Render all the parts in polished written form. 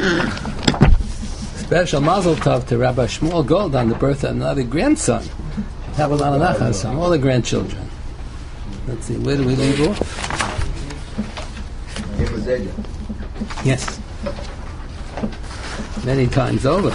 Special mazel tov to Rabbi Shmuel Gold on the birth of another grandson. Have a lot of nachas on all the grandchildren. Let's see, where do we leave off? Yes. Many times over.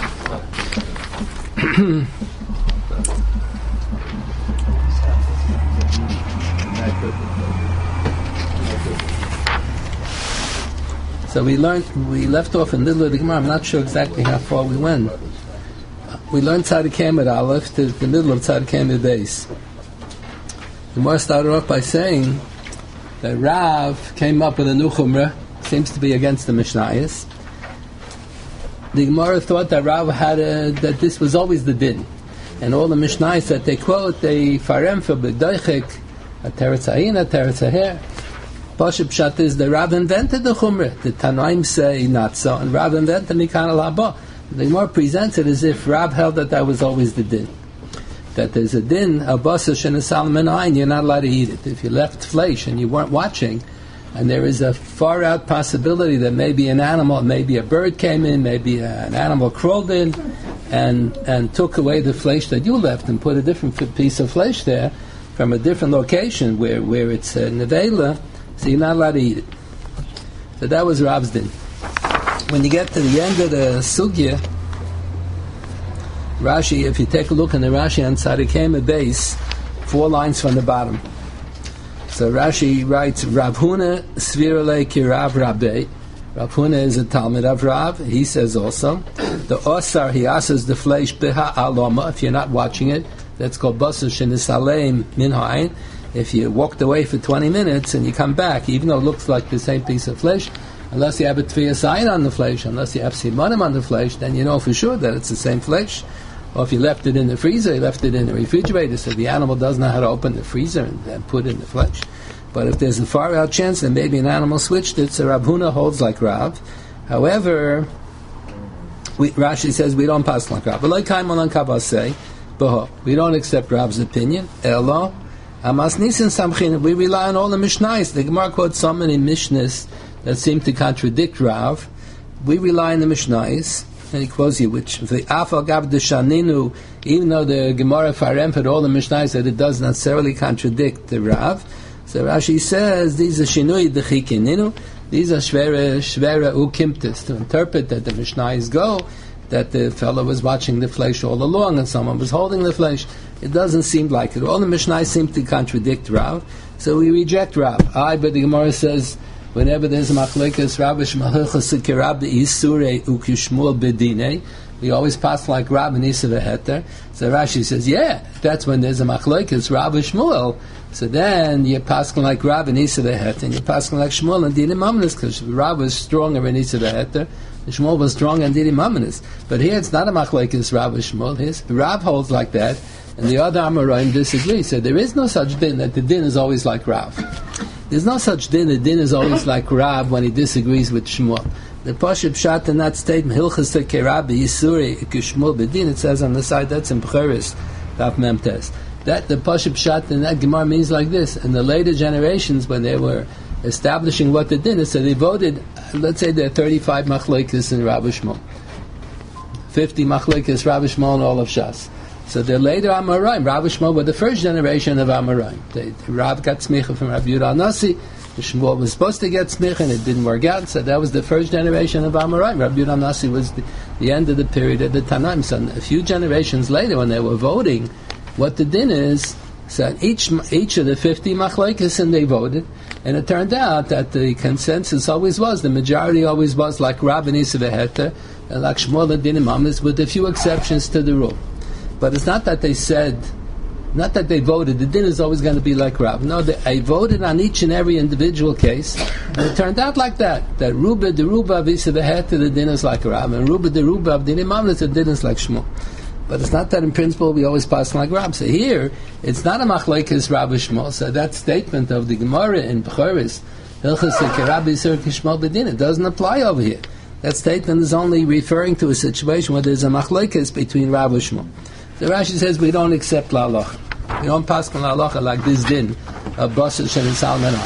So we left off in the middle of the Gemara. I'm not sure exactly how far we went. We learned Tzadikim at Aleph to the middle of Tzadikim at base. The Gemara started off by saying that Rav came up with a new chumrah, seems to be against the Mishnayos. The Gemara thought that Rav had that this was always the din, and all the Mishnayos that they quote, they farem for b'doichik, a teretz ha'in, a teretz ha'her. Pashup Pshat is the Rav invented the chumrah. The Tanaim say not so, and Rav invented Mikan al Haba. The Gemara presents it as if Rav held that was always the din. That there's a din of basar shenisal min ayin, you're not allowed to eat it. If you left flesh and you weren't watching, and there is a far out possibility that maybe an animal, maybe a bird came in, maybe an animal crawled in, and took away the flesh that you left and put a different piece of flesh there from a different location where it's nevela. So you're not allowed to eat it. So that was Rav's din. When you get to the end of the sugya, Rashi, if you take a look in the Rashi on Tzadikim base, 4 lines from the bottom. So Rashi writes, Rav Huna Svirale ki Rav Rabbe. Rav Huna is a Talmud of Rav. He says also, the Osar, he asks the flesh biha aloma. If you're not watching it, that's called basar shenisaleim min ha'ayin. If you walked away for 20 minutes and you come back, even though it looks like the same piece of flesh, unless you have a tviyas ayin on the flesh, unless you have simanim on the flesh, then you know for sure that it's the same flesh. Or if you left it in the freezer, you left it in the refrigerator, so the animal doesn't know how to open the freezer and put in the flesh. But if there's a far out chance that maybe an animal switched it, so Rav Huna holds like Rav. However, Rashi says we don't pass like Rav. We don't accept Rav's opinion. Elo. Amas Nisan Samchin, we rely on all the Mishnayos. The Gemara quotes so many Mishnahs that seem to contradict Rav. We rely on the Mishnayos, and he quotes you, which the Afal Gav de Shaninu, even though the Gemara Farem had all the Mishnayos, that it does not necessarily contradict the Rav. So Rashi says these are Shinui Dechikininu, these are Shvera Ukimtis, to interpret that the Mishnayos go that the fellow was watching the flesh all along and someone was holding the flesh. It doesn't seem like it. All the Mishnah seem to contradict Rav, so we reject Rav. But the Gemara says, whenever there's a machlekes, Rav Shmalchus Kirab the Isure Ukishmul Bedine, we always pass like Rav and Isa Veheter. So Rashi says, yeah, that's when there's a machlekes, Rav Shmuel. So then you pass like Rav and Isa Veheter, and you pass like Shmuel and Dinim Amnes, because Rav was stronger than Isa Veheter. Shmuel was strong and Dinim Amnes. But here it's not a machlekes Rav Shmuel. Rav holds like that, and the other Amoraim disagree. So there is no such din that the din is always like Rav. There's no such din. The din is always like Rav when he disagrees with Shmuel. The Pashup Pshat in that statement, Hilchas Kerab Yisuri Kishmuel Bedin, it says on the side, that's in Bcheres, Daf Memtes. That the Pashup Pshat in that Gemara means like this. In the later generations, when they were establishing what the din is, so they voted, let's say there are 35 machlekes in Rav Shmuel, 50 machlekes Rav Shmuel and all of Shas. So they're later Amoraim. Rav Shmuel were the first generation of Amoraim. Rav got smicha from Rav Yehuda Nasi. Shmuel was supposed to get smicha and it didn't work out. So that was the first generation of Amoraim. Rav Yehuda Nasi was the end of the period of the Tanaim. So a few generations later, when they were voting what the din is, so each of the 50 machlekes, and they voted, and it turned out that the consensus always was, the majority always was like Rav and Isa Veheter, and like Shmuel and Dinim Amnes, with a few exceptions to the rule. But it's not that they said, not that they voted, the din is always going to be like Rav. No, they voted on each and every individual case, and it turned out like that Ruba de Ruba of Isa Veheter, the din is like Rav, and Ruba de Ruba of Dinim Amnes, the din is like Shmuel. But it's not that in principle we always pass like Rav. So here, it's not a machlekes Rav Shmuel. So that statement of the Gemara in Bcheres, Hilchas Kerab Yisur Kishmuel Bedin, it doesn't apply over here. That statement is only referring to a situation where there's a machlekes between Rav and Shmuel. So Rashi says we don't accept la halacha. We don't pass la halacha like this din of basar shenisal min ayin.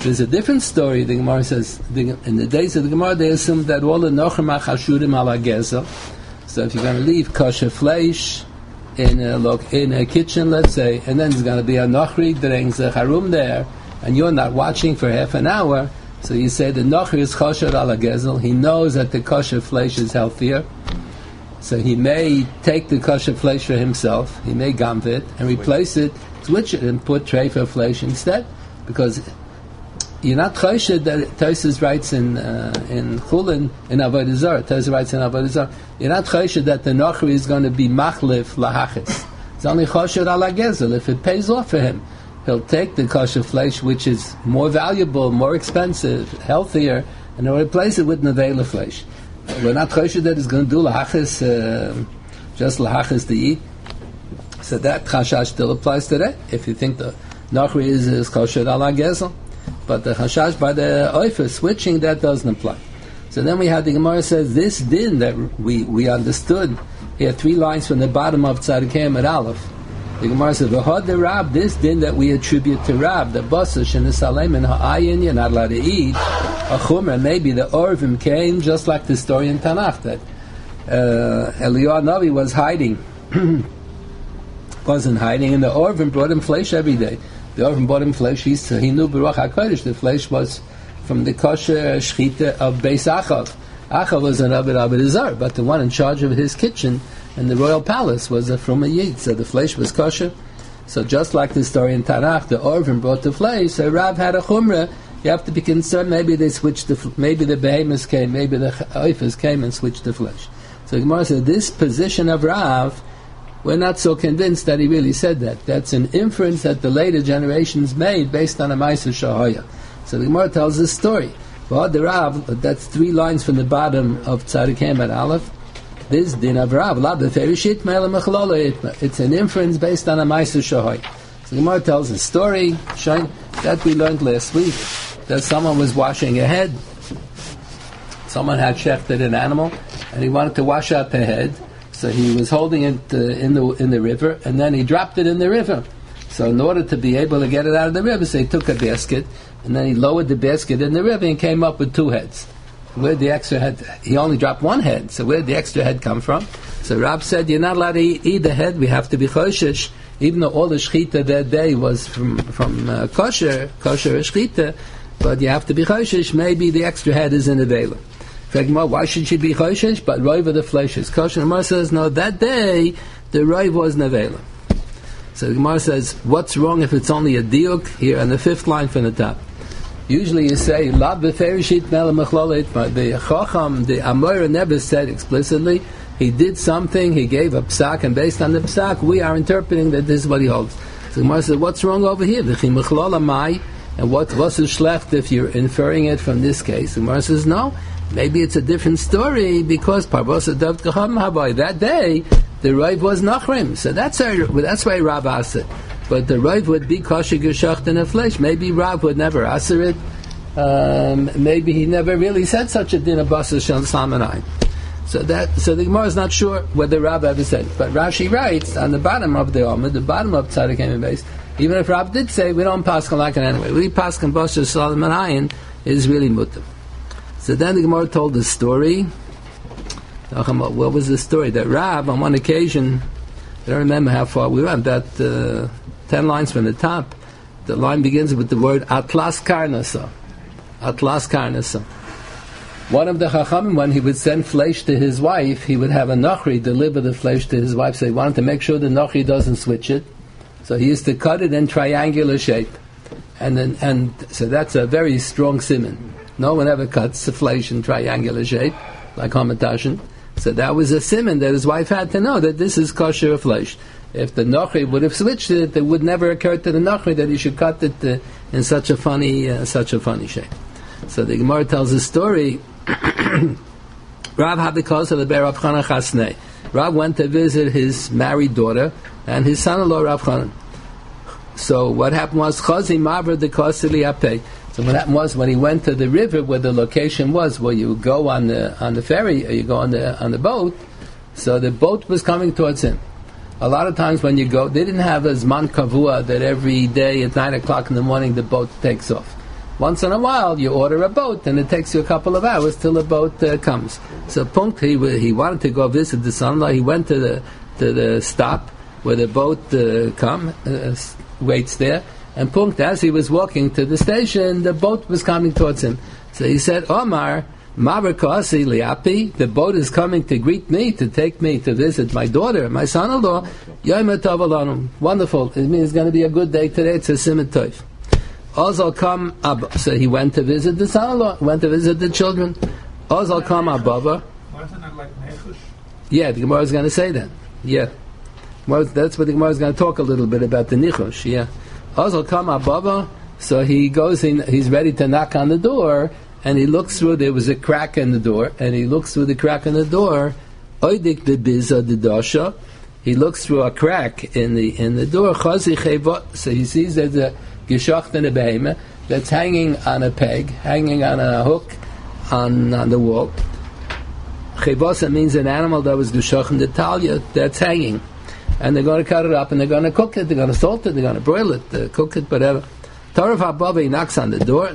There's a different story. The Gemara says, in the days of the Gemara, they assumed that all the nochrim achashurim ala gezel. So if you're going to leave kosher flesh in a kitchen, let's say, and then there's going to be a nochri brings a harum there, and you're not watching for half an hour, so you say the nochri is kosher ala gezel. He knows that the kosher flesh is healthier, so he may take the kosher flesh for himself. He may gamv it and replace it, switch it, and put treifa flesh instead, because you're not choshed that Tosfos writes in Chulin in Avodah Zarah. Tosfos writes in Avodah Zarah. You're not choshed that the nochri is going to be machlif lahachis. It's only choshed ala gezel. If it pays off for him, he'll take the kosher flesh, which is more valuable, more expensive, healthier, and he'll replace it with nevela flesh. We're not choshed that it's going to do lahachis, just lahachis to eat. So that chashash still applies today. If you think the nochri is kosher ala gezel. But the chashash by the oifer switching, that doesn't apply. So then we had the Gemara says this din that we understood. Here 3 lines from the bottom of Tzadikei at Aleph. The Gemara says v'hod the Rab, this din that we attribute to Rab, the basash and the salem and ha'ayin, you're not allowed to eat. A chumrah, maybe the orvim came just like the story in Tanakh that Eliyahu Navi was hiding, wasn't hiding, and the orvim brought him flesh every day. The Orvim brought him flesh. He knew Baruch HaKodesh. The flesh was from the kosher shechita of Beis Achav. Achav was an Avodah Zarah, but the one in charge of his kitchen in the royal palace was from a Yid. So the flesh was kosher. So just like the story in Tanakh, the Orvim brought the flesh. So Rav had a chumrah. You have to be concerned. Maybe they switched maybe the behemoths came. Maybe the oifers came and switched the flesh. So Gemara said this position of Rav, we're not so convinced that he really said that. That's an inference that the later generations made based on a Ma'aser Shahoya. So the Gemara tells this story. Well, the Rav, that's 3 lines from the bottom of Tzadikei at Aleph. This din of Rav, it's an inference based on a Ma'aser Shahoya. So the Gemara tells a story that we learned last week, that someone was washing a head. Someone had shechted an animal, and he wanted to wash out the head. So he was holding it in the river, and then he dropped it in the river. So in order to be able to get it out of the river, so he took a basket, and then he lowered the basket in the river and came up with 2 heads. Where the extra head? He only dropped 1 head. So where did the extra head come from? So Rab said, "You're not allowed to eat the head. We have to be choshesh, even though all the shechita that day was from kosher shechita, but you have to be choshesh. Maybe the extra head is in the vela." Why should she be choshesh? But roiv of the flesh is kosher. The Gemara says, no, that day the roiv was nevela. So the Gemara says, what's wrong if it's only a diuk? Here on the 5th line from the top. Usually you say, lab beferishit mele mechlolet, but the chacham, the Amora never said explicitly, he did something, he gave a psak, and based on the psak, we are interpreting that this is what he holds. So the Gemara says, what's wrong over here? And what's schlecht if you're inferring it from this case? The Gemara says, no. Maybe it's a different story because Parvosa Dav Kaham Habai, that day the Rav was Nachrim. So that's why Rav asked it. But the Rav would be kosher geshacht in a flesh. Maybe Rav would never answer it. Maybe he never really said such a din of Basar Shal Salmanai. So the Gemara is not sure whether Rav ever said it. But Rashi writes on the bottom of the Omid, the bottom of Tzadikei base, even if Rav did say, we don't paskin like it anyway. We paskin Basar Shal Salmanai is really mutter. So then the Gemara told the story. What was the story? That Rav, on one occasion, I don't remember how far we went, about 10 lines from the top, the line begins with the word Atlas Karnasa. Atlas Karnasa. One of the Chachamim, when he would send flesh to his wife, he would have a Nochri deliver the flesh to his wife, so he wanted to make sure the Nochri doesn't switch it. So he used to cut it in triangular shape. And so that's a very strong siman. No one ever cuts the flesh in triangular shape, like Hamatashin. So that was a siman that his wife had to know that this is kosher flesh. If the Nochri would have switched it, it would never occur to the Nochri that he should cut it in such a funny shape. So the Gemara tells a story. Rav had the cause of the Ber Rav Chanan Chasnei. Rav went to visit his married daughter and his son-in-law Rav Chanan. So what happened was Chazi Maver the Kosili Apei. So what happened was when he went to the river where the location was, where you go on the ferry or you go on the boat, so the boat was coming towards him. A lot of times when you go, they didn't have a Zman Kavua that every day at 9 o'clock in the morning the boat takes off. once in a while you order a boat, and it takes you a couple of hours till the boat comes. So Punkt, he wanted to go visit the son-in-law. He went to the stop where the boat waits there. And Punkt, as he was walking to the station, the boat was coming towards him. So he said, Omar, Marakasi Liapi, the boat is coming to greet me, to take me to visit my daughter, my son-in-law. Yom Tov Alanu. Wonderful. It means it's going to be a good day today. It's a Siman Tov. Ozal Kam Abba. So he went to visit the son-in-law, went to visit the children. Ozal Kam Abba. Wasn't it like Nechush? Yeah, the Gemara is going to say that. Yeah. That's what the Gemara is going to talk a little bit about the Nichush. Yeah. Ozal Kam Abba. So he goes in, he's ready to knock on the door, and he looks through, there was a crack in the door, and he looks through the crack in the door. Oidik the biza the dasha. He looks through a crack in the door. Chazi chevot. So he sees there's a geshacht and a behemah that's hanging on a peg, hanging on a hook on the wall. Chevosa means an animal that was geshacht in the talia that's hanging, and they're going to cut it up and they're going to cook it, they're going to salt it, they're going to broil it, cook it, whatever. Tarif Abba, he knocks on the door.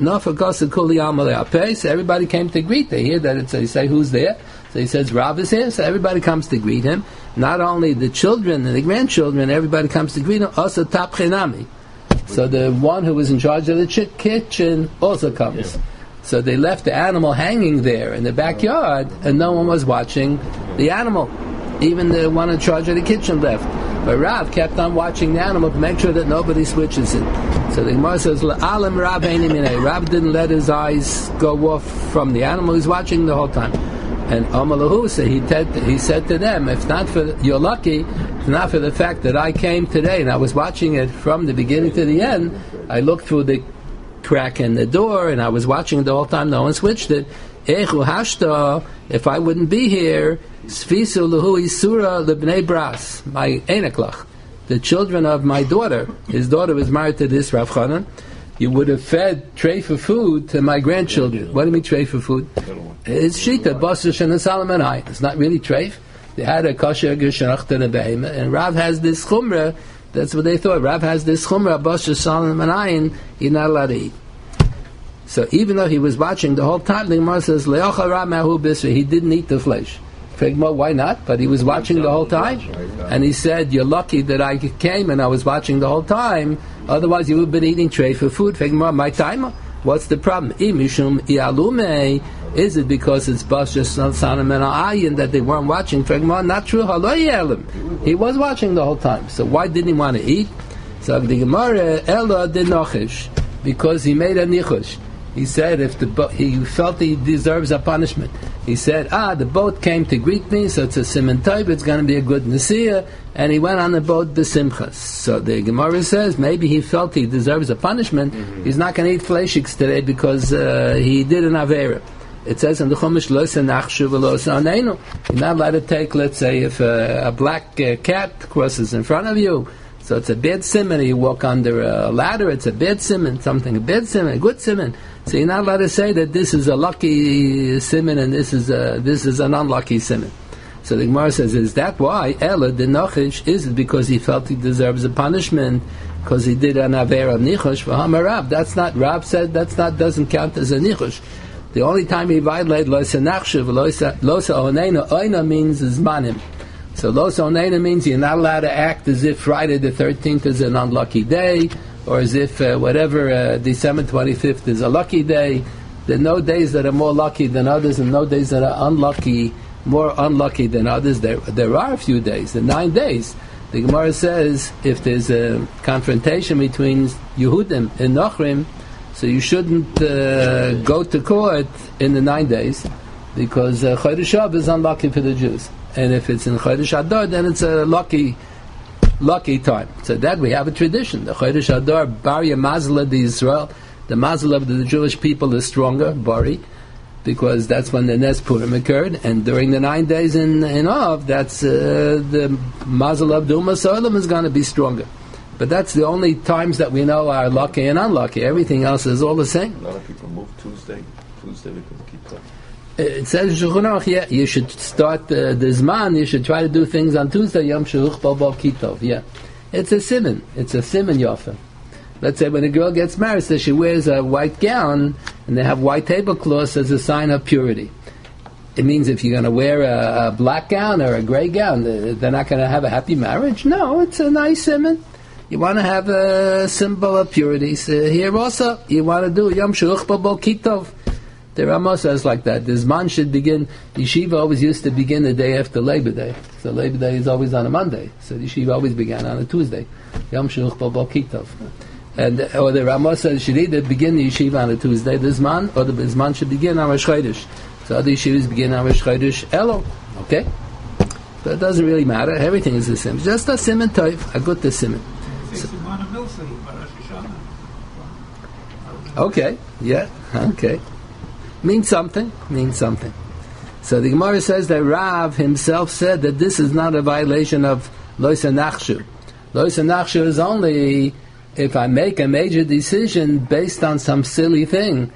So everybody came to greet. They hear that they say, who's there? So he says, Rav is here. So everybody comes to greet him. Not only the children and the grandchildren, everybody comes to greet him. Also Tapchenami. So the one who was in charge of the kitchen also comes. So they left the animal hanging there in the backyard, and no one was watching the animal. Even the one in charge of the kitchen left. But Rav kept on watching the animal to make sure that nobody switches it. So the Gemara says, Alam Rav Rav didn't let his eyes go off from the animal. He's watching the whole time. And Amalahu, so he said to them, if not for, you're lucky, if not for the fact that I came today and I was watching it from the beginning to the end, I looked through the crack in the door and I was watching the whole time, no one switched it. Echu hashta, if I wouldn't be here, Sfisu luhu isura lebnei bras, my eneklach, the children of my daughter. His daughter was married to this Rav Chanan. You would have fed tray for food to my grandchildren. What do you mean tray for food? It's shita, basar and Solomon I. It's not really treif. They had a kosher geshacht and a behemah, and Rav has this chumrah. That's what they thought. Rav has this chumrah, basar Solomon ayin. He's not allowed to eat. So even though he was watching the whole time, the Gemara says leochal Rav mahu bisra. He didn't eat the flesh. Why not? But he was watching the whole time, and he said, "You're lucky that I came and I was watching the whole time. Otherwise, you would have been eating tray for food." My time. What's the problem? Is it because it's basar Solomon ayin that they weren't watching? Not true. He was watching the whole time. So why didn't he want to eat? So the Gemara Ella did nochish, because he made a nichush. He said he felt he deserves a punishment. He said, the boat came to greet me, so it's a Siman Tov, it's going to be a good Nesiah, and he went on the boat b'simchas. So the Gemara says maybe he felt he deserves a punishment. Mm-hmm. He's not going to eat fleishiks today because he did an Avera. It says in the Chumash, Lo senachshu v'lo se'oneinu. You're not allowed to take, let's say, if a black cat crosses in front of you, so it's a bad siman. You walk under a ladder, it's a bad siman, a bad siman, a good siman. So you're not allowed to say that this is a lucky siman and this is an unlucky siman. So the Gemara says, is that why? Ella the nochish, is it because he felt he deserves a punishment because he did an aver of nichush for Hamarab? That's not. Rab said doesn't count as a nichush. The only time he violated lo senachshu lo se'oneinu, oina means zmanim. So lo se'oneinu means you're not allowed to act as if Friday the 13th is an unlucky day, or as if December 25th is a lucky day. There are no days that are more lucky than others, and no days that are more unlucky than others. There are a few days, the 9 days. The Gemara says if there's a confrontation between Yehudim and Nochrim, so you shouldn't go to court in the 9 days, because Chodesh Av is unlucky for the Jews. And if it's in Chodesh Adar, then it's a lucky time. So that we have a tradition. The Chodesh Adar, Bari Mazla the Israel, the Mazla of the Jewish people is stronger, Bari, because that's when the Nes Purim occurred, and during the 9 days in Av, that's the Mazla of the Ummah Solam is going to be stronger. But that's the only times that we know are lucky and unlucky. Everything else is all the same. A lot of people move Tuesday because of Kippur. It says you should start the Zman, you should try to do things on Tuesday, Yom Shehuch Bo Kitov. Yeah. It's a siman. It's a siman yofa. Let's say when a girl gets married, so she wears a white gown, and they have white tablecloths as a sign of purity. It means if you're going to wear a black gown or a gray gown, they're not going to have a happy marriage? No, it's a nice simon. You want to have a symbol of purity. So here also, you want to do Yom She'uchba Bo Kitov. The Ramah says like that. The Zman should begin, yeshiva always used to begin the day after Labor Day. So Labor Day is always on a Monday. So the yeshiva always began on a Tuesday. Yom She'uchba Bo Kitov. Or the Ramah says should either begin the yeshiva on a Tuesday, the Zman, or the Zman should begin on Rosh Chodesh. So other yeshivas begin on Rosh Chodesh Elul. Okay? But it doesn't really matter. Everything is the same. Just a simon toif, a good the simon. Okay, yeah, okay. Means something. So the Gemara says that Rav himself said that this is not a violation of Loisa Nachshu. Loisa Nachshu is only if I make a major decision based on some silly thing.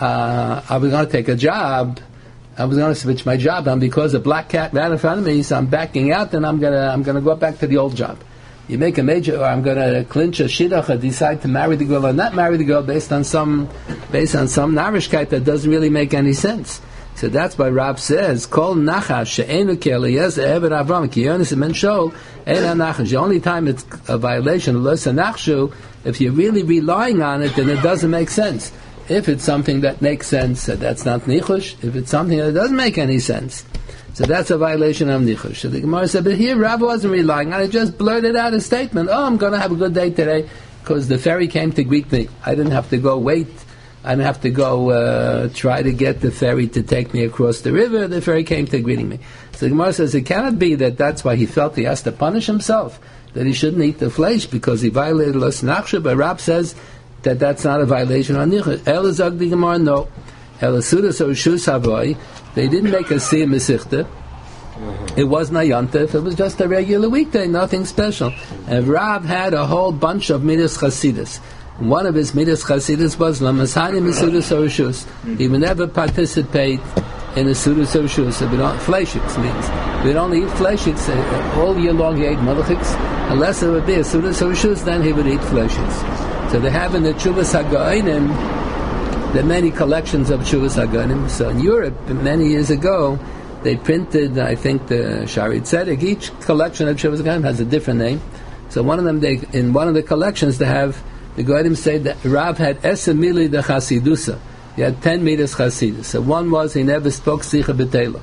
I was going to take a job. I was going to switch my job, and because a black cat ran in front of me, so I'm backing out, and I'm gonna go back to the old job. You make a major, or I'm going to clinch a shidduch, or decide to marry the girl or not marry the girl based on some narishkeit that doesn't really make any sense. So that's why Rab says, Kol nachash she'enu ki Eliezer eved Avram ki Yonis ben Shaul eina nachash. The only time it's a violation of Losa Nachshu, if you're really relying on it, then it doesn't make sense. If it's something that makes sense, that's not nichush. If it's something that doesn't make any sense, so that's a violation of nichush. So the Gemara said, but here Rav wasn't relying on it, just blurted out a statement. Oh, I'm going to have a good day today because the ferry came to greet me. I didn't have to go wait. I didn't have to go try to get the ferry to take me across the river. The ferry came to greeting me. So the Gemara says it cannot be that that's why he felt he has to punish himself, that he shouldn't eat the flesh because he violated Los Nachshu. But Rav says that that's not a violation of nichush. Elazag the Gemara, no. Elasudas or Shus Havoy, they didn't make a Siyam Mesichta. It wasn't a Yontif, it was just a regular weekday, nothing special. And Rav had a whole bunch of Midas Chasidus. One of his Midas Chasidus was Lamasani Mesudas or Shus. He would never participate in a Sudas or Shus. Fleishiks means. We'd only eat fleishiks. All year long he ate malachiks. Unless it would be a Sudas or Shus, then he would eat fleishiks. So they have in the Chuvas HaGoinim, there are many collections of Chuvas HaGoinim. So in Europe, many years ago, they printed, I think, the Shari Tzedek. Each collection of Chuvas HaGoinim has a different name. So one of them, in one of the collections, they have, the Goinim say that Rav had Esemili de Chasidusa. He had 10 meters Chasidus. So one was he never spoke Sicha B'Tela.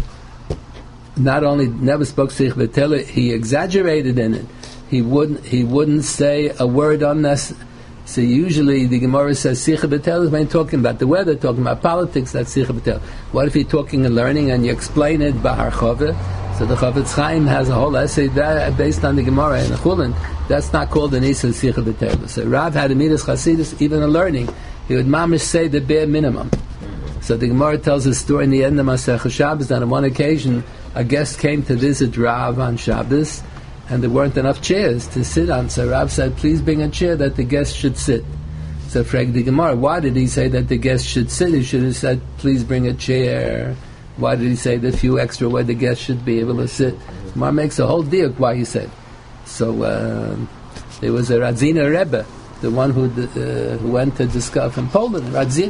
Not only never spoke Sicha B'Tela, he exaggerated in it. He wouldn't say a word unnecessary. So usually the Gemara says Sicha B'Tela is when you're talking about the weather, talking about politics, that's Sicha B'Tela. What if you're talking and learning and you explain it Bahar Chove? So the Chavetz Chaim has a whole essay that, based on the Gemara in the Chulin. That's not called an Isa Sicha B'Tela. So Rav had a Midas Chasidus, even in learning. He would mamish say the bare minimum. So the Gemara tells a story in the end of Masechah Shabbos that on one occasion a guest came to visit Rav on Shabbos, and there weren't enough chairs to sit on. So Rav said, please bring a chair that the guest should sit. So Frag the Gemara, why did he say that the guest should sit? He should have said, please bring a chair. Why did he say the few extra where the guest should be able to sit? Gemara makes a whole deal why he said. So there was a Radzina Rebbe, the one who went to discuss from Poland. Radzin,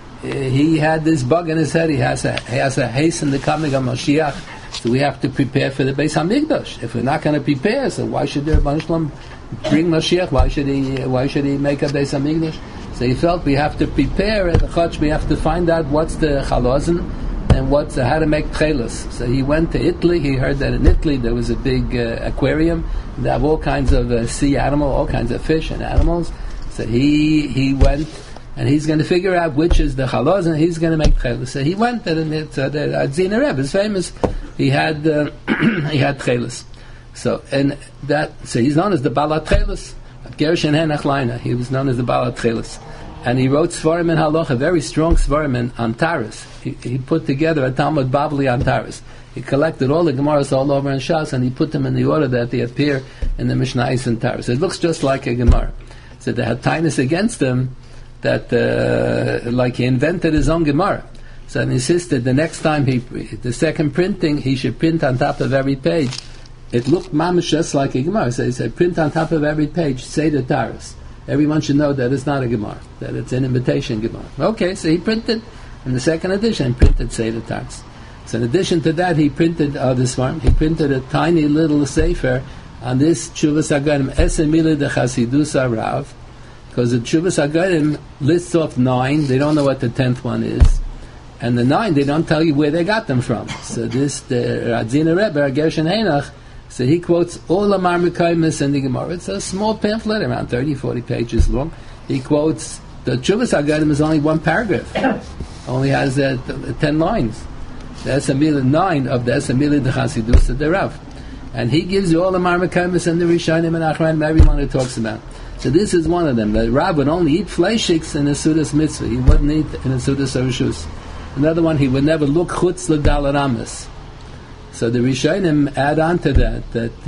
he had this bug in his head. He has a hasten the coming of Mashiach. So we have to prepare for the Beis Hamikdash. If we're not going to prepare, so why should the Rebbeinu Shalom bring Mashiach? Why should he make a Beis Hamikdash? So he felt we have to prepare at the Chutz. We have to find out what's the Chalazon and how to make tchelas. So he went to Italy. He heard that in Italy there was a big aquarium. They have all kinds of sea animals, all kinds of fish and animals. So he went, and he's going to figure out which is the chalaz, and he's going to make tchelas. So he went, and the Adzina Rebbe is famous. He had tchelas. So he's known as the Balat Tchelas. Gershon Henach Leina. He was known as the Balat Tchelas. And he wrote Svarim and Halacha, very strong Svarim on Taras. He put together a Talmud Babli on Taras. He collected all the Gemaras all over in Shas, and he put them in the order that they appear in the Mishnayos and Taras. It looks just like a Gemara. So they had tightness against him that, like he invented his own Gemara. So he insisted the next time the second printing, he should print on top of every page. It looked mamish just like a Gemara. So he said, print on top of every page, say the Taras. everyone should know that it's not a Gemara, that it's an imitation Gemara. Okay, so he printed, in the second edition, printed Seder Tarts. So in addition to that, he printed this one. He printed a tiny little sefer on this Tshuvas Hagadim, Esemile de Chasidus Rav, because the Tshuvas Hagadim lists off 9. They don't know what the 10th one is, and the 9 they don't tell you where they got them from. So this the Radzina Rebbe Gershon Heinach. So he quotes all the Marmukaimis and the Gemara. It's a small pamphlet, around 30-40 pages long. He quotes the Tshuvas Hagadim is only one paragraph, only has 10 lines. The Esamila 9 of the Esamila de Chasidus de Rav, and he gives you all the Marmukaimis and the Rishonim and Achranim, everyone who talks about. So this is one of them. The Rav would only eat fleishiks in a Sudas Mitzvah. He wouldn't eat in a Sudas Rishus. Another one, he would never look chutz l'dal ramas. So the Rishonim add on to that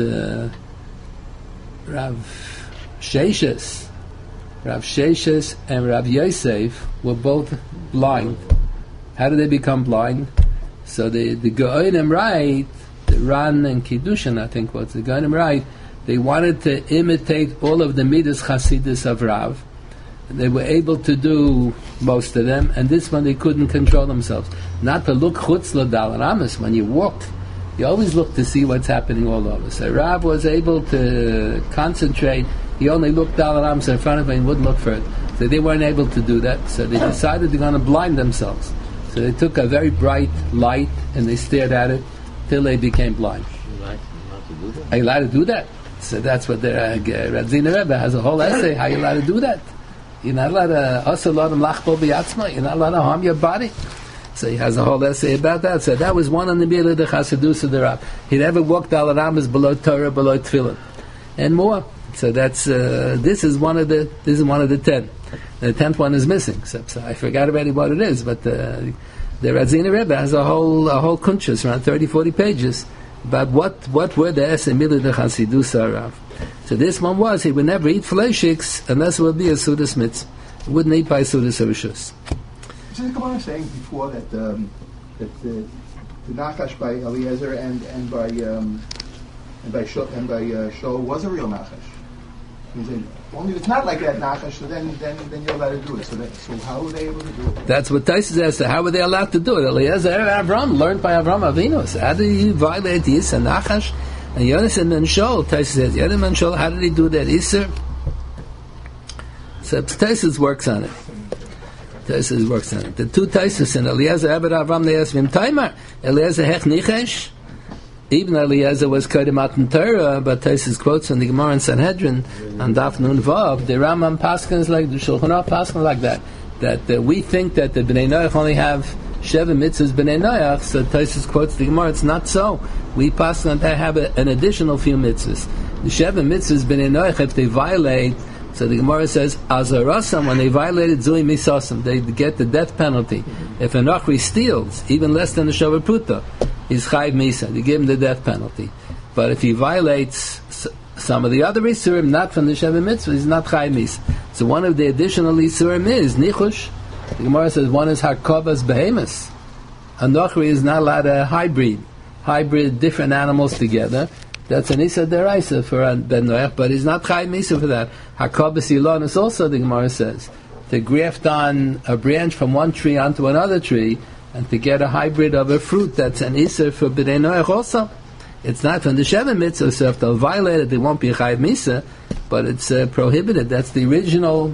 Rav Sheshes and Rav Yosef were both blind. How did they become blind? So the Gaonim write, the Ran and Kiddushin, I think was the Gaonim write, they wanted to imitate all of the Midas Chasidus of Rav. They were able to do most of them, and this one they couldn't control themselves. Not to look chutz l'dal ramas. When you walked, you always look to see what's happening all over. So Rav was able to concentrate. He only looked dal ramas in front of him and wouldn't look further. So they weren't able to do that. So they decided they're going to blind themselves. So they took a very bright light and they stared at it till they became blind. Are you allowed to do that? So that's what Radzina Rebbe has a whole essay. How are you allowed to do that? You're not allowed to you're not allowed to harm your body. So he has a whole essay about that. So that was one on the Mila de Chasidus of the Rav. He never walked al Ramas below Torah, below Tefillin, and more. So that's this is one of the 10. The 10th one is missing. So I forgot already what it is. But the Radzina Rebbe has a whole kunchus, around 30-40 pages, about what were the Esem Mila de Chasidus of Rav. So this one was, he would never eat fleishiks unless it would be a Sudas Mitzvah. He wouldn't eat by Sudas Rishus. So the Gemara was saying before that the Nachash by Eliezer and by Shaul was a real Nachash. Only it's not like that Nachash, so then you're allowed to do it. So how were they able to do it? That's what Tyson says. How were they allowed to do it? Eliezer Avram learned by Avram Avinu. So how did he violate this and Nachash? And Yonasan and Shaul, Tyson says, Yonasan and Shaul, how did he do that Isser? So Tyson works on it. The two Taisus in Eliezer Abed Avram, they asked him, Taimar, Eliezer Hech Nichesh? Even Eliezer was Kodemat in Torah, but Taisus quotes in the Gemara in Sanhedrin, on Daf Nun Vav, the Rambam Paskins like, the Shulchan Aruch Paskins like that we think that the Bnei Noach only have Sheva mitzvahs Bnei Noach, so Taisus quotes the Gemara, it's not so. We pass on to have an additional few mitzvahs. The Sheva mitzvahs Bnei Noach, if they violate, so the Gemara says, Azarasam, when they violated Zui Misasam, they get the death penalty. If an Achri steals, even less than the Shavar Pruta, he's Chayv Misa, they give him the death penalty. But if he violates some of the other Isurim, not from the Sheva mitzvah, he's not Chayv Misa. So one of the additional Isurim is Nichush. The Gemara says one is Harkovas Behemoths. An Achri is not allowed to hybrid different animals together. That's an Issa Deraisa for Ben Noach, but he's not Chayv Misa for that. Hakabas Ilon is also, the Gemara says, to graft on a branch from one tree onto another tree and to get a hybrid of a fruit, that's an Issa for Bnei Noach also. It's not from the Sheva Mitzvah, so if they'll violate it, they won't be Chayv Misa, but it's prohibited. That's the original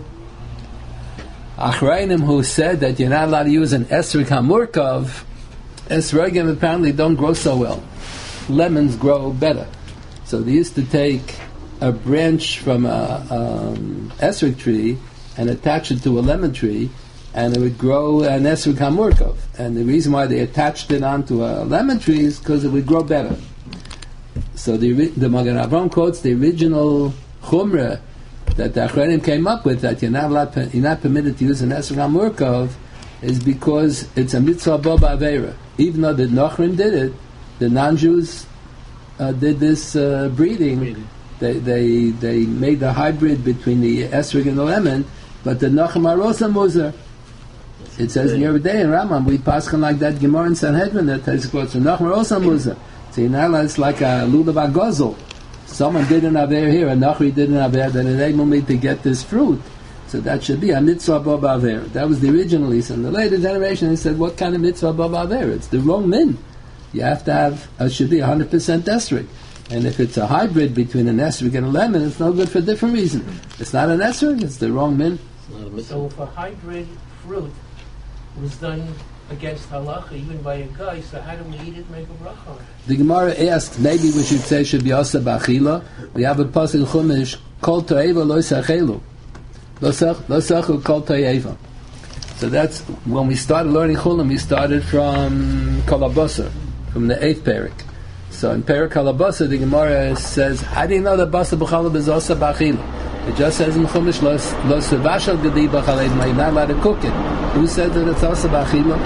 Achrayim who said that you're not allowed to use an Esrog HaMurkav. Esrogim apparently don't grow so well. Lemons grow better. So they used to take a branch from a esrog tree and attach it to a lemon tree, and it would grow an esrog hamurkov. And the reason why they attached it onto a lemon tree is because it would grow better. So the Magen Avraham quotes the original chumrah that the Achronim came up with, that you're not permitted to use an esrog hamurkov, is because it's a mitzvah bo ba'aveira. Even though the Nochrim did it, the non-Jews did this breeding. They made the hybrid between the esrog and the lemon, but the Nachem Arosa Muzer. It says in Yerba Day and Rambam, we pass on like that Gemara in Sanhedrin that takes quotes from Nachem Arosa Muzer. So it's like a lulav agozel. someone did an aver here, and Nachri did an aver, then it enabled me to get this fruit. So that should be a mitzvah b'av aver. That was the original Isa. In the later generation, they said, what kind of mitzvah b'av aver? It's the wrong min. You have to have, it should be 100% esrog. And if it's a hybrid between an esrog and a lemon, it's no good for a different reason. It's not an esrog, it's the wrong min. So if a hybrid fruit was done against halacha, even by a guy, so how do we eat it and make a bracha on it? The Gemara asks, maybe we should say should be asa b'achila. We have a pasuk in Chumash, kol to'eva lo yisachelu. Lo sachu kol to'eva. So that's, when we started learning Chulam, we started from Kol HaBasar, from the 8th parak. So in Parak Kol HaBasar, the Gemara says, how do you know that Basar b'chalab is asa b'achila? It just says in Chumash, lo sevashal gedi b'chalev, you're not allowed to cook it. Who said that it's asa b'achila?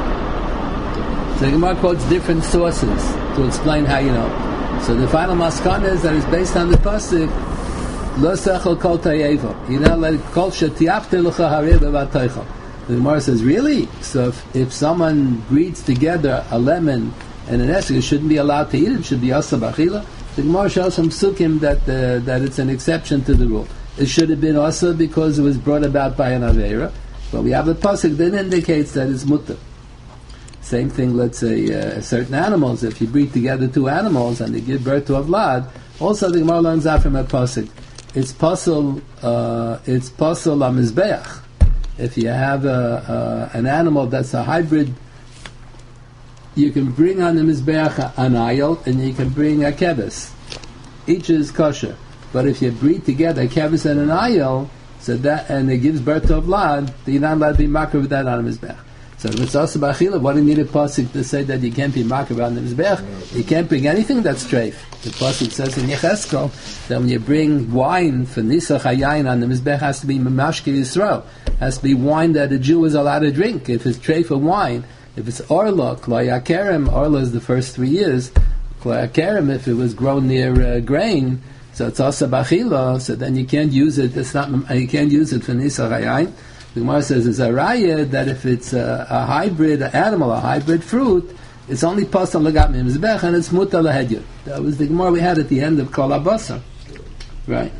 So the Gemara quotes different sources to explain how you know. So the final maskana is that it's based on the pasuk, lo sechel kol ta'yeva. You're not allowed to kol shetiafte l'cha hareh b'vataycha. The Gemara says, really? So if someone breeds together a lemon and an esrog, it shouldn't be allowed to eat it. It should be asa b'achila. The Gemara shows some psukim that it's an exception to the rule. It should have been asa because it was brought about by an avera, but we have the pasuk that indicates that it's mutter. Same thing, let's say, certain animals, if you breed together two animals and they give birth to a vlad, also the Gemara learns out from a pasuk. It's pasul amizbeach. If you have an animal that's a hybrid, you can bring on the mizbeach an ayil and you can bring a kevis. Each is kosher. But if you breed together a kevis and an ayil, so that, and it gives birth to a vlad, then you're not allowed to be makar with that on the mizbeach. So if it's also b'achila, what do you need a pasuk to say that you can't be makar on the mizbeach? You can't bring anything that's treif. The pasuk says in Yecheskel that when you bring wine for nisach hayayin on the mizbeach, has to be mamashke Yisrael. Has to be wine that a Jew is allowed to drink. If it's treif of wine, if it's orla, klaya kerem, orla is the first 3 years. Klaya kerem, if it was grown near grain, so it's also b'achila. So then you can't use it. It's not. You can't use it for nisach hayayin. The Gemara says it's a raya that if it's a hybrid animal, a hybrid fruit, it's only pasal legat mizbech and it's mutar lehedyot. That was the Gemara we had at the end of Kol HaBasar. Right.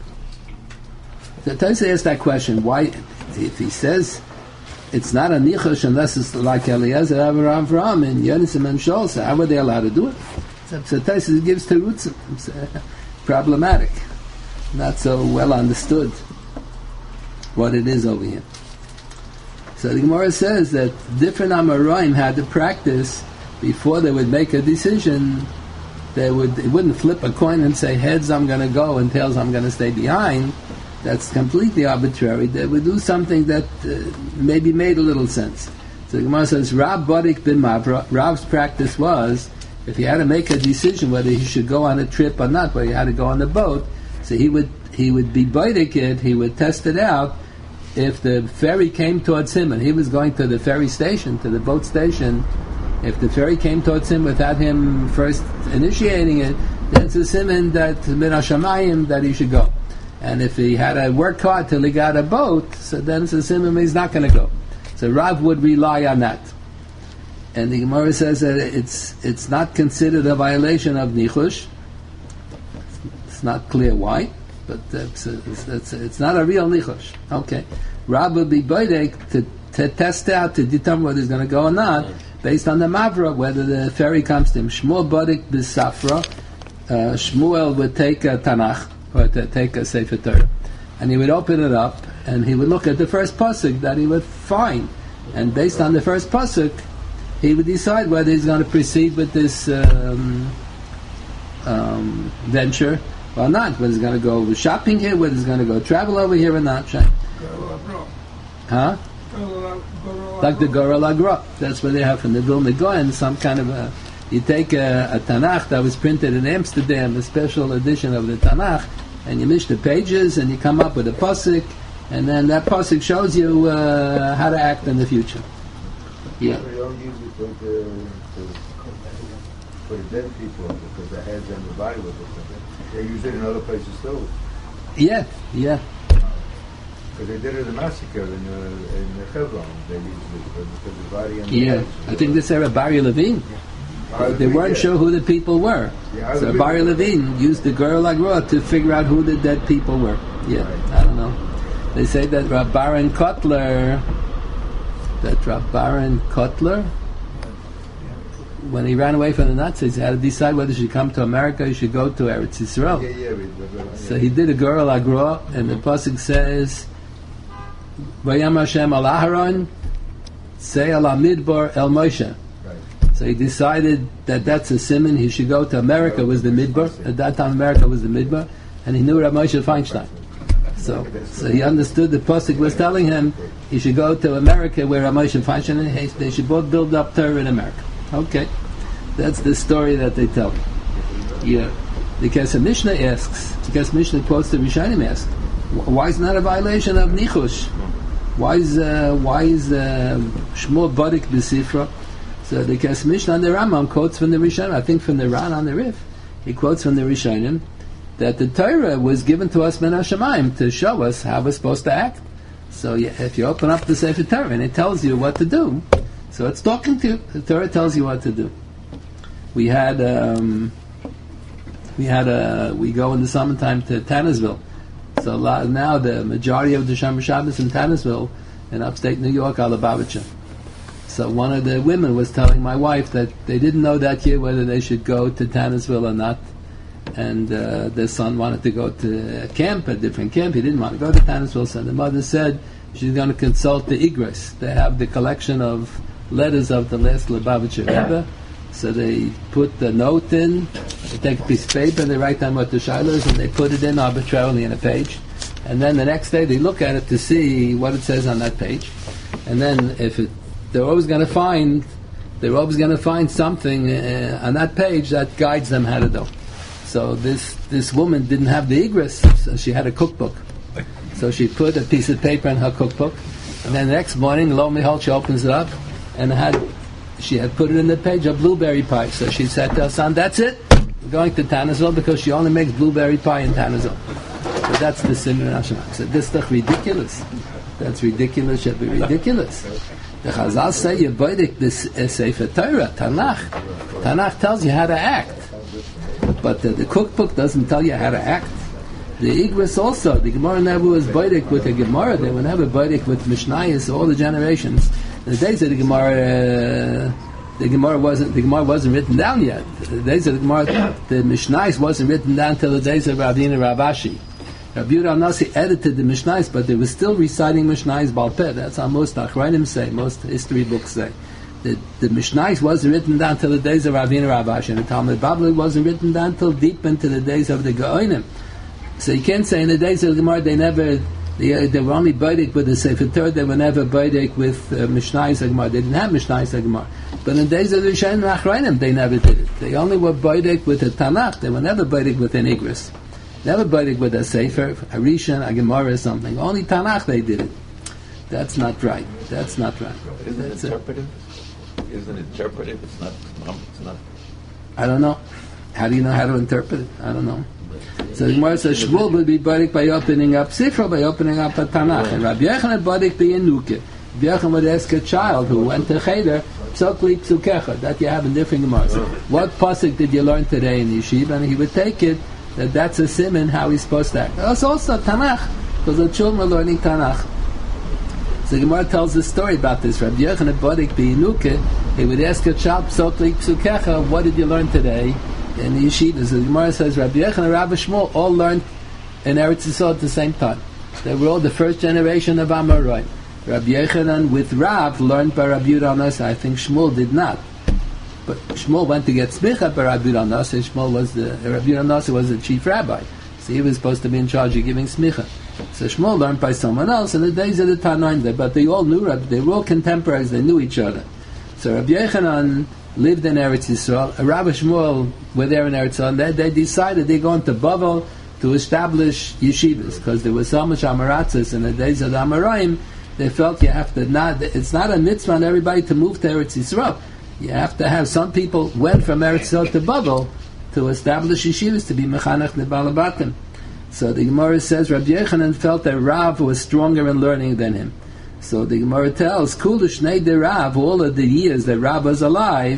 So Taisa asked that question, why, if he says it's not a nichush unless it's like Eliezer, Avraham, and Yonasim and Shaul, so how were they allowed to do it? So Taisa gives terutzim. It's problematic. Not so well understood what it is over here. So the Gemara says that different Amoraim had to practice before they would make a decision. They wouldn't flip a coin and say heads I'm going to go and tails I'm going to stay behind. That's completely arbitrary. They would do something that maybe made a little sense. So the Gemara says Rav Badik bin Mavra, Rav's practice was if he had to make a decision whether he should go on a trip or not, whether he had to go on the boat, so he would be Badik it, he would test it out. If the ferry came towards him and he was going to the ferry station, to the boat station, if the ferry came towards him without him first initiating it, then it's a siman that min hashamayim that he should go. And if he had to work hard till he got a boat, so then it's a siman he's not going to go. So Rav would rely on that. And the Gemara says that it's not considered a violation of nichush. It's not clear why. But it's not a real nichush. Okay. Rab would be boidek to test out, to determine whether he's going to go or not, based on the mavra, whether the ferry comes to him. Shmuel boidek b'safra. Shmuel would take a Tanakh, or take a Sefer Torah, and he would open it up, and he would look at the first pasuk that he would find. And based on the first pasuk, he would decide whether he's going to proceed with this venture or not, whether he's going to go shopping here, whether he's going to go travel over here or not. Huh? Like the Gorel Agra. That's what they have from the Vilna Gaon, some kind of a... You take a Tanakh that was printed in Amsterdam, a special edition of the Tanakh, and you mish the pages, and you come up with a pasuk, and then that pasuk shows you how to act in the future. Yeah. They don't use it for the dead people, because the heads and the body was something. They use it in other places too. Yeah. Because they did it in the massacre in Hebron. They used it because the body and the heads. I think this era Barry Levine. They weren't sure who the people were. So Bari Levine used the Gur Lagra to figure out who the dead people were. Yeah, I don't know. They say that Rab Baron Kotler, when he ran away from the Nazis, he had to decide whether he should come to America or he should go to Eretz Yisrael. So he did a Gur Lagra, and the pasuk says, Vayam Hashem al Aharon, say al Midbar el Moshe. So he decided that that's a simon. He should go to America. Was the Midbar at that time? America was the Midbar, and he knew Rav Moshe Feinstein. So he understood the pasuk was telling him he should go to America where Rav Moshe Feinstein, and they should both build up Torah in America. Okay, that's the story that they tell. Yeah, because the Mishnah asks, because Mishnah quotes the Rishonim asks, why is not a violation of Nichush? Why is Shmuel Badik B'Sifra? So the Kes Mishnah and the Rambam quotes from the Rishonim, I think from the Ran on the Rif, he quotes from the Rishonim that the Torah was given to us min hashamayim to show us how we're supposed to act. So if you open up the Sefer Torah and it tells you what to do, so it's talking to you. The Torah tells you what to do. We go in the summertime to Tannersville. So now the majority of the Shomer Shabbos in Tannersville, in upstate New York, are Lubavitcher. So one of the women was telling my wife that they didn't know that year whether they should go to Tannersville or not. And their son wanted to go to a different camp. He didn't want to go to Tannersville. So the mother said she's going to consult the Igros. They have the collection of letters of the last Lubavitcher Rebbe. So they put the note in, they take a piece of paper and they write down what the shaila is and they put it in arbitrarily in a page. And then the next day they look at it to see what it says on that page. And then they're always going to find something on that page that guides them how to do. So this woman didn't have the Igros, so she had a cookbook. So she put a piece of paper in her cookbook, and then the next morning, lo and behold, she opens it up, and she had put it in the page of blueberry pie. So she said to her son, "That's it. We're going to Tannersville because she only makes blueberry pie in Tannersville." So that's the Simon Hashem. So this is ridiculous. That's ridiculous. Should be ridiculous. The Chazal say you boidik this Sefer Torah, Tanakh. Tanakh tells you how to act, but the cookbook doesn't tell you how to act. The Igros also, the Gemara never was boidik with a Gemara. They were never boidik with Mishnayos all the generations. In the days of the Gemara wasn't written down yet. The days of the Gemara, the Mishnayos wasn't written down till the days of Ravina Ravashi. Rabbi Yehuda Nasi edited the Mishnayos, but they were still reciting Mishnayos Baal Peh. That's how most Achrayim say, most history books say. The Mishnayos wasn't written down till the days of Ravina Ravashi, and the Talmud Bavli wasn't written down till deep into the days of the Gaonim. So you can't say in the days of the Gemara they were only Baidik with the Sefer Torah, they were never Baidik with Mishnayos Gemara. They didn't have Mishnayos Gemara. But in the days of the Rishonim and Achrayim, they never did it. They only were Baidik with the Tanakh. They were never Baidik with an Igros. Never Baidik with a Sefer, a Rishon, a Gemara or something. Only Tanakh they did it. That's not right. That's not right. Isn't it interpretive? Isn't it interpretive? It's not. I don't know. How do you know how to interpret it? I don't know. So the Gemara says Shmuel would be Badik by opening up Sifra, by opening up a Tanakh. And Rabbi Yochanan Badik by Yenuke. Rabbi Yochanan would ask a child who went to Cheder, Psokli Psukecha, that you have in different Gemaras. What pasuk did you learn today in Yeshiva? And he would take it that that's a simon how he's supposed to act. That's also Tanakh, because the children are learning Tanakh. So the Gemara tells the story about this. Rabbi Yochanan Badik by Yenuke, he would ask a child, Psokli Psukecha, what did you learn today in the Yeshiva? So the Gemara says Rabbi Yochanan and Rabbi Shmuel all learned in Eretz Yisrael at the same time. They were all the first generation of Amoraim. Rabbi Yochanan with Rav learned by Rabbi Yehuda Nasi. I think Shmuel did not. But Shmuel went to get smicha by Rabbi Yehuda Nasi. Rabbi Yehuda Nasi was the chief rabbi. So he was supposed to be in charge of giving smicha. So Shmuel learned by someone else in the days of the Tanoim. But they all knew Rabbi. They were all contemporaries. They knew each other. So Rabbi Yochanan lived in Eretz Yisrael. Rabbi Shmuel were there in Eretz Yisrael. And they decided they're going to Bavel to establish yeshivas because there was so much Amaratzis in the days of the Amoraim. They felt you have to it's not a mitzvah on everybody to move to Eretz Yisrael. You have to have some people went from Eretz Yisrael to Bavel to establish yeshivas to be mechanech nebalabatim. So the Gemara says Rabbi Yochanan felt that Rav was stronger in learning than him. So the Gemara tells Kulish Nei de Rav, all of the years that Rav was alive,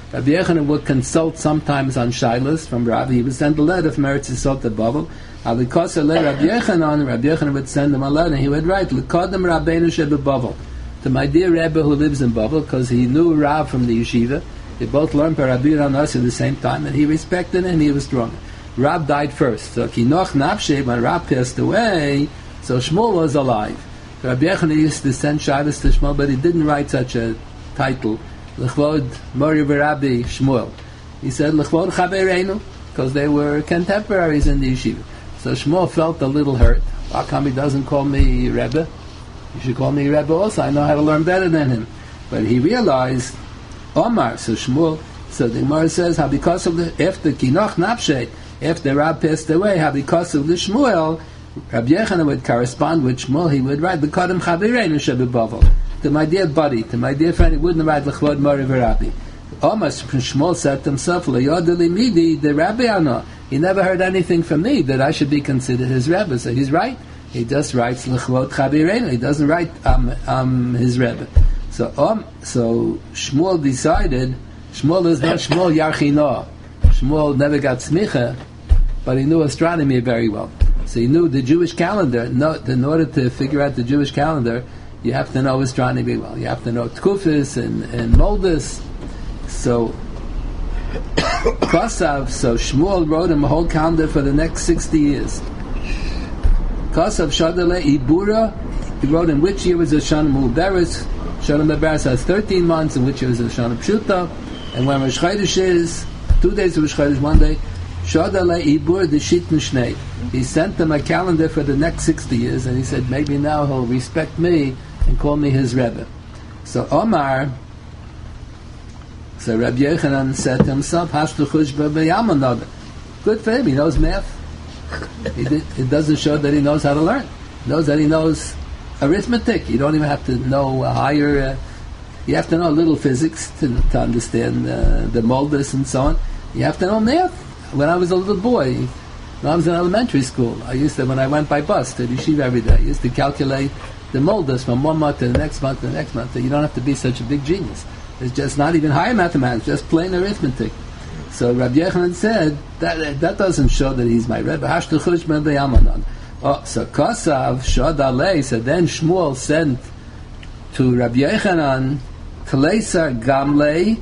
Rabbi Yochanan would consult sometimes on Shilas from Rabbi. He would send a letter from Eretz Yisrael to Bavel. Alikasa le Rabbi Yochanan would send him a letter, and he would write, L'kodem Rabbeinu shebeBavel, to my dear Rebbe who lives in Bavel, because he knew Rav from the yeshiva. They both learned by Rabbi Ranas at the same time, and he respected him, he was strong. Rab died first. So Kinoch Nafshe, when Rab passed away, so Shmuel was alive. Rabbi Yochanan used to send Shilas to Shmuel, but he didn't write such a title, L'chvod Mori v'Rabbi Shmuel. He said, L'chvod Chavereinu, because they were contemporaries in the yeshiva. So Shmuel felt a little hurt. How come he doesn't call me Rebbe? You should call me Rebbe also. I know how to learn better than him. But he realized, Omar, so Shmuel, so the Gemara says, how because of after Kinoch Nafshe, after Rab passed away, how because of the Shmuel, Rabbi Yochanan would correspond with Shmuel, he would write, L'kodem Chavereinu shebeBavel, to my dear buddy, to my dear friend, he wouldn't write L'chvod Mori v'Rabbi. Almost Shmuel said to himself, L'yodeli midi, the Rabbi Ano. He never heard anything from me that I should be considered his Rebbe. So he's right. He just writes L'chvod Chavereinu. He doesn't write his Rebbe. So Shmuel decided, Shmuel is not Shmuel Yarchino. Shmuel never got smicha, but he knew astronomy very well. So he knew the Jewish calendar. In order to figure out the Jewish calendar, you have to know astronomy well. You have to know Tkufis and Moldus. So Kosav, so Shmuel wrote him a whole calendar for the next 60 years. Kosav Shadale Ibura, he wrote in which year was the Shana Mu'beres. Shana Mu'beres has 13 months, in which year was the Shana Pshuta, and when Rosh Chodesh is 2 days of Rosh Chodesh, 1 day. Shadale Ibur the Shit Mishnei. He sent them a calendar for the next 60 years, and he said maybe now he'll respect me and call me his Rebbe. So Omar, so Rabbi Yochanan said to himself, good for him, he knows math. It doesn't show that he knows how to learn. It knows that he knows arithmetic. You don't even have to know a higher, you have to know a little physics to understand the moldus and so on. You have to know math. When I was a little boy, when I was in elementary school, when I went by bus to the yeshiva every day, I used to calculate the moldus from 1 month to the next month to the next month. So you don't have to be such a big genius. It's just not even higher mathematics, just plain arithmetic. So Rabbi Yochanan said, that doesn't show that he's my Rebbe. So Kosav Shod Alei, so then Shmuel sent to Rabbi Yochanan, Kaleisar Gamlei,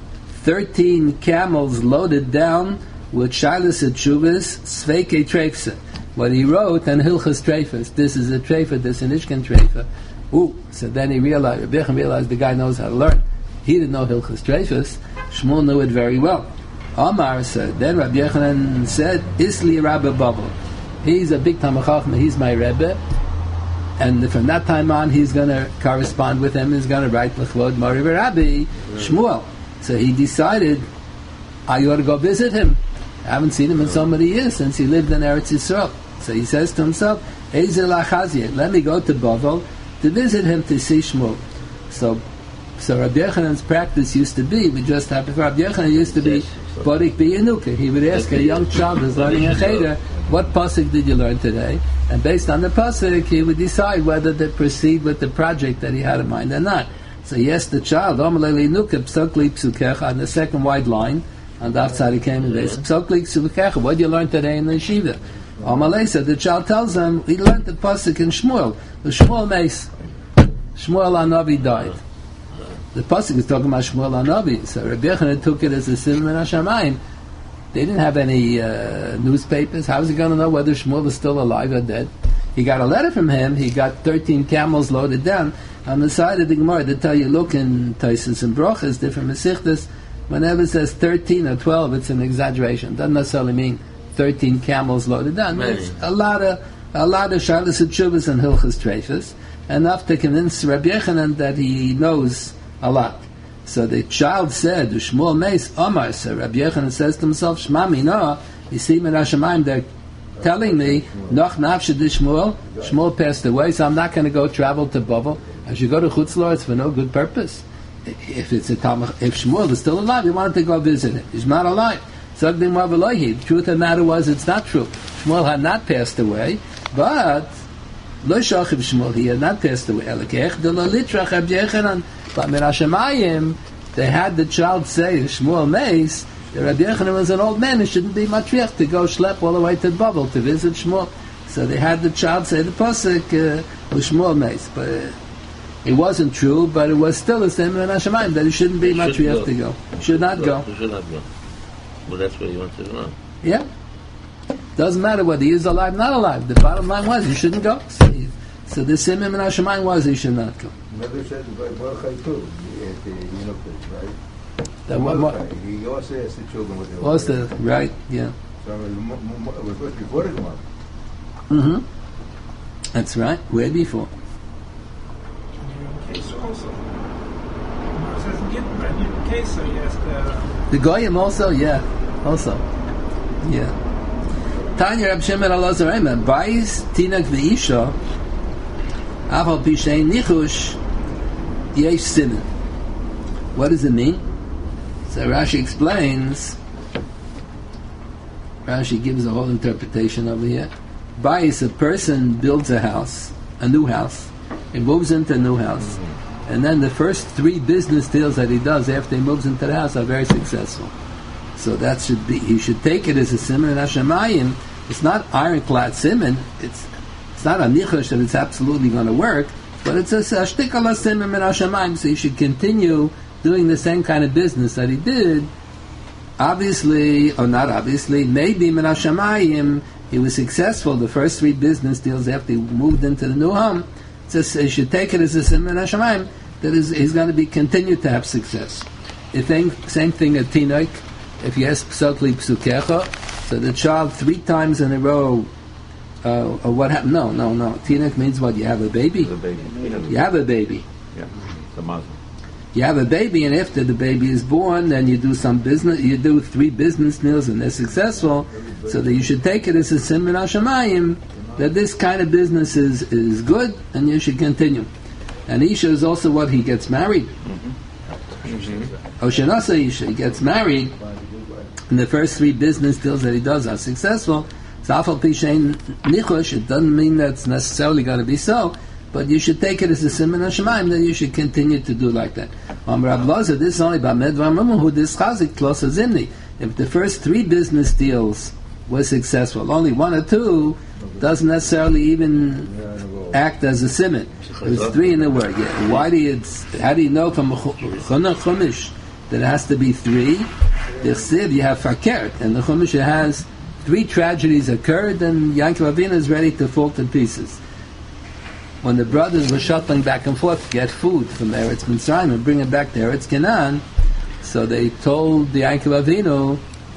13 camels loaded down with Shilas Etshuvas, Sveike Treifse. What he wrote, and Hilchas Treifes. This is a Treifa, this is an Ishkan Treifa. So then he realized, Rabbi Yochanan realized the guy knows how to learn. He didn't know Hilchas Treifes. Shmuel knew it very well. Omar said, then Rabbi Yochanan said, Isli Rabbi Bavel. He's a big Talmid Chacham, he's my Rebbe, and from that time on he's going to correspond with him, he's going to write L'chvod Mori v'Rabbi Shmuel. So he decided, I ought to go visit him. I haven't seen him in so many years since he lived in Eretz Yisrael. So he says to himself, let me go to Bavel to visit him to see Shmuel. So Rabbi Yochanan's practice used to be, Rabbi Yochanan used to be Borik B'Yenuka. He would ask a young child who's learning a cheder, what pasuk did you learn today? And based on the pasuk, he would decide whether to proceed with the project that he had in mind or not. So he asked the child, on the second wide line, on the outside he came and said, what did you learn today in the yeshiva? Amalei said, the child tells him, he learned the pasuk in Shmuel. The Shmuel Meis. Shmuel Hanavi died. The pasuk is talking about Shmuel Hanavi. So Rabbi Yochanan took it as a Simon Hashamayim. They didn't have any newspapers. How was he going to know whether Shmuel was still alive or dead? He got a letter from him. He got 13 camels loaded down. On the side of the Gemara, they tell you, look in Taisus and Brochas, different Mesichtas, whenever it says 13 or 12, it's an exaggeration. It doesn't necessarily mean 13 camels loaded down. It's a lot of Shalas Etshuvas and Hilchas Treifes, enough to convince Rabbi Yochanan that he knows a lot. So the child said, Shmuel Meis Omar, so Rabbi Yochanan says to himself, Shema Mina, you see me Hashemayim, they're telling me, Noch Nafshe de Shmuel, Shmuel passed away, so I'm not going to go travel to Bavel. I should go to Chutz La'aretz for no good purpose. If Shmuel is still alive, you wanted to go visit him. He's not alive. The truth of the matter was, it's not true. Shmuel had not passed away, but Lo Shachiv Shmuel, he had not passed away. But Mir Hashemayim, they had the child say Shmuel Meis, the Rabbi Yochanan was an old man who shouldn't be matriach to go schlep all the way to Babel to visit Shmuel. So they had the child say the pasuk Shmuel Meis, but it wasn't true. But it was still the same in Hashemayim that he shouldn't be matriach to go. Should not go. He should not go. Well, that's what he wanted to know. Yeah. Doesn't matter whether he is alive or not alive. The bottom line was he shouldn't go. So the simim in Hashemayim was he should not go. Mother said Mordechai too, right? That what? He also asked the children what they were. Also, right? Yeah. So it was first before the Gemara. Mm-hmm. That's right. Way before. Case also. It says in case, so yes. The Goyim also, yeah. Also. Yeah. Tanya Rab Shimon Elazar Eiman, Bayis Tinak V'Isha, Aval Pishein Nichush, Yesh Simen. What does it mean? So Rashi explains, Rashi gives a whole interpretation over here. Bayis, a person builds a house, a new house. He moves into a new house. And then the first 3 business deals that he does after he moves into the house are very successful. So that should be, he should take it as a siman in Hashemayim. It's not ironclad siman. It's not a nichush that it's absolutely going to work, but it's a shtik ala siman in Hashemayim. So he should continue doing the same kind of business that he did. Obviously, or not obviously, maybe in Hashemayim he was successful the first 3 business deals after he moved into the new home. He should take it as a siman Hashemayim that he's going to be continue to have success. Same thing at Tinoik. If yes, psotli psukecha, so the child 3 times in a row. Or what happened? No. Tinoik means what? You have a baby. You have a baby. Yeah, the Muslim. You have a baby, and after the baby is born, then you do some business. You do 3 business deals, and they're successful. So that you should take it as a siman Hashemayim that this kind of business is good, and you should continue. And Isha is also what he gets married. Oshanasa Isha, he gets married, and the first 3 business deals that he does are successful. Zafal Pishain Nichush, it doesn't mean that's necessarily going to be so, but you should take it as a siman Hashemayim that you should continue to do like that. Rav Loza, this is only by Medvar who this chazik klosa zimni. If the first 3 business deals were successful, only 1 or 2 doesn't necessarily even act as a siman. There's 3 in the word. Yeah. How do you know from Chumash that it has to be 3? The Chsiv, you have fakert, and the Chumash has 3 tragedies occurred, and Yaakov Avinu is ready to fall to pieces. When the brothers were shuttling back and forth to get food from Eretz Mitzrayim and bring it back to Eretz Canaan, so they told the Yaakov Avinu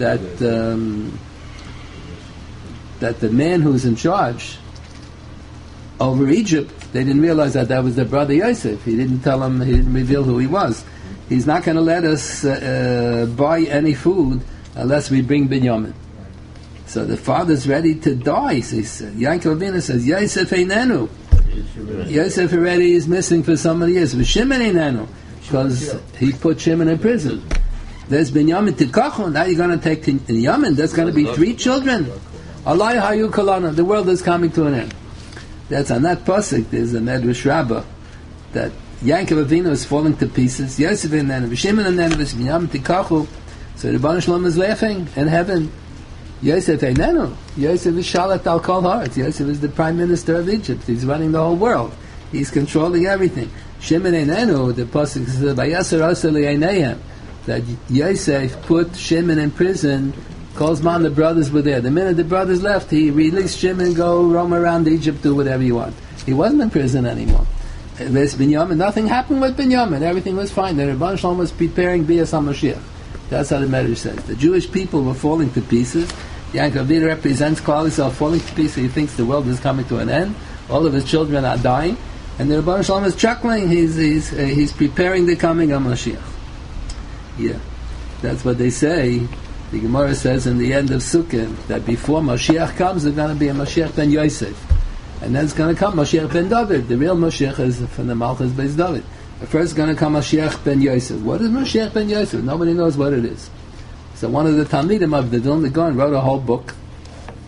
that the man who's in charge over Egypt, they didn't realize that was their brother Yosef. He didn't tell him, he didn't reveal who he was. He's not going to let us buy any food unless we bring Binyamin. So the father's ready to die. So Yaakov Avinu says, Yosef einenu. Yosef already is missing for so many years. Shimon einenu, because he put Shimon in prison. There's Binyamin Tikachu. Now you're going to take Binyamin. There's going to be 3 children. Allah hayu kolana. The world is coming to an end. That's on that pasuk. There's a Medrash Rabbah that Yaakov Avinu is falling to pieces. Yosef einenu, Shimon einenu, Binyamin Tikachu. So the Rebbeinu Shalom is laughing in heaven. Yosef einenu. Yosef is shalat al kol haaretz. Yosef is the prime minister of Egypt. He's running the whole world. He's controlling everything. Shimon einenu. The pasuk says Vayasar asa li'eineihem, that Yosef put Shimon in prison. Calls man, the brothers were there. The minute the brothers left, he released Shimon, go roam around Egypt, do whatever you want. He wasn't in prison anymore. There's Binyamin. Nothing happened with Binyamin. Everything was fine. The Rebbeinu Shalom was preparing Bias HaMashiach. That's how the Medrash says. The Jewish people were falling to pieces. Yaakov Avinu represents Klal Yisrael falling to pieces. He thinks the world is coming to an end. All of his children are dying. And the Rebbeinu Shalom is chuckling. He's preparing the coming of Mashiach. Yeah. That's what they say. The Gemara says in the end of Sukkot that before Mashiach comes, there's going to be a Mashiach ben Yosef. And then it's going to come Mashiach ben David. The real Mashiach is from the Malchus Beis David. First is going to come Mashiach ben Yosef. What is Mashiach ben Yosef? Nobody knows what it is. So one of the Talmidim of the Vilna Gaon wrote a whole book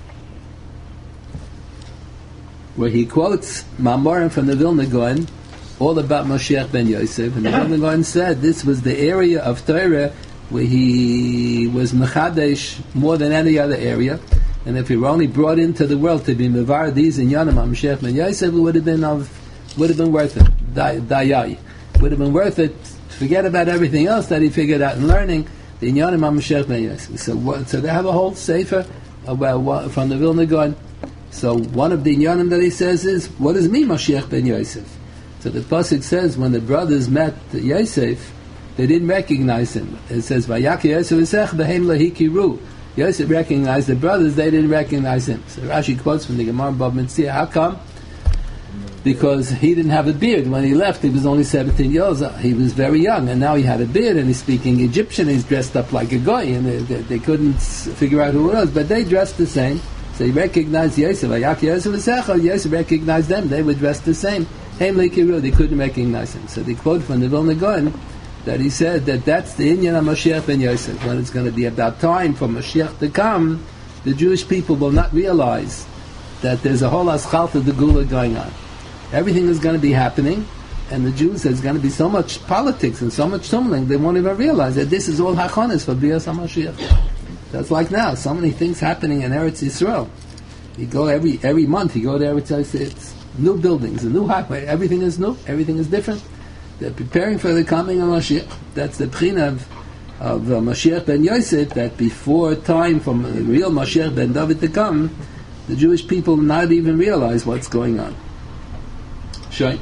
where he quotes Mamorim from the Vilna Gaon all about Mashiach ben Yosef, and the Vilna Gaon said this was the area of Torah where he was mechadesh more than any other area, and if he were only brought into the world to be mevar these in Yanam Mashiach ben Yosef, it would have been worth it. Dayai would have been worth it. Forget about everything else that he figured out in learning. The Yanam Mashiach ben Yosef. So they have a whole sefer about from the Vilna Gaon. So one of the Inyanim that he says is, what does it mean Mashiach ben Yosef? So the pasuk says when the brothers met Yosef, they didn't recognize him. It says, "Vayaki Yosef esech b'hem lahikiru." Yosef recognized the brothers; they didn't recognize him. So Rashi quotes from the Gemara Bava Metzia. How come? Because he didn't have a beard when he left. He was only 17 years old. He was very young, and now he had a beard, and he's speaking Egyptian. He's dressed up like a guy, and they couldn't figure out who it was, but they dressed the same. So he recognized Yosef. Vayaki Yosef esech. Yosef recognized them; they were dressed the same. They couldn't recognize him. So they quote from the Vilna Gaon that he said that's the Inyan of Mashiach ben Yosef. When it's going to be about time for Mashiach to come, the Jewish people will not realize that there's a whole aschalta de gula going on. Everything is going to be happening, and the Jews, there's going to be so much politics and so much tumbling, they won't even realize that this is all hachonis for Bias HaMashiach. That's like now, so many things happening in Eretz Yisrael. You go every month, you go to Eretz Yisrael, it's new buildings, a new highway, everything is new, everything is different. They're preparing for the coming of Mashiach. That's the pchina of Mashiach ben Yosef, that before time for the real Mashiach ben David to come, the Jewish people not even realize what's going on. Sure.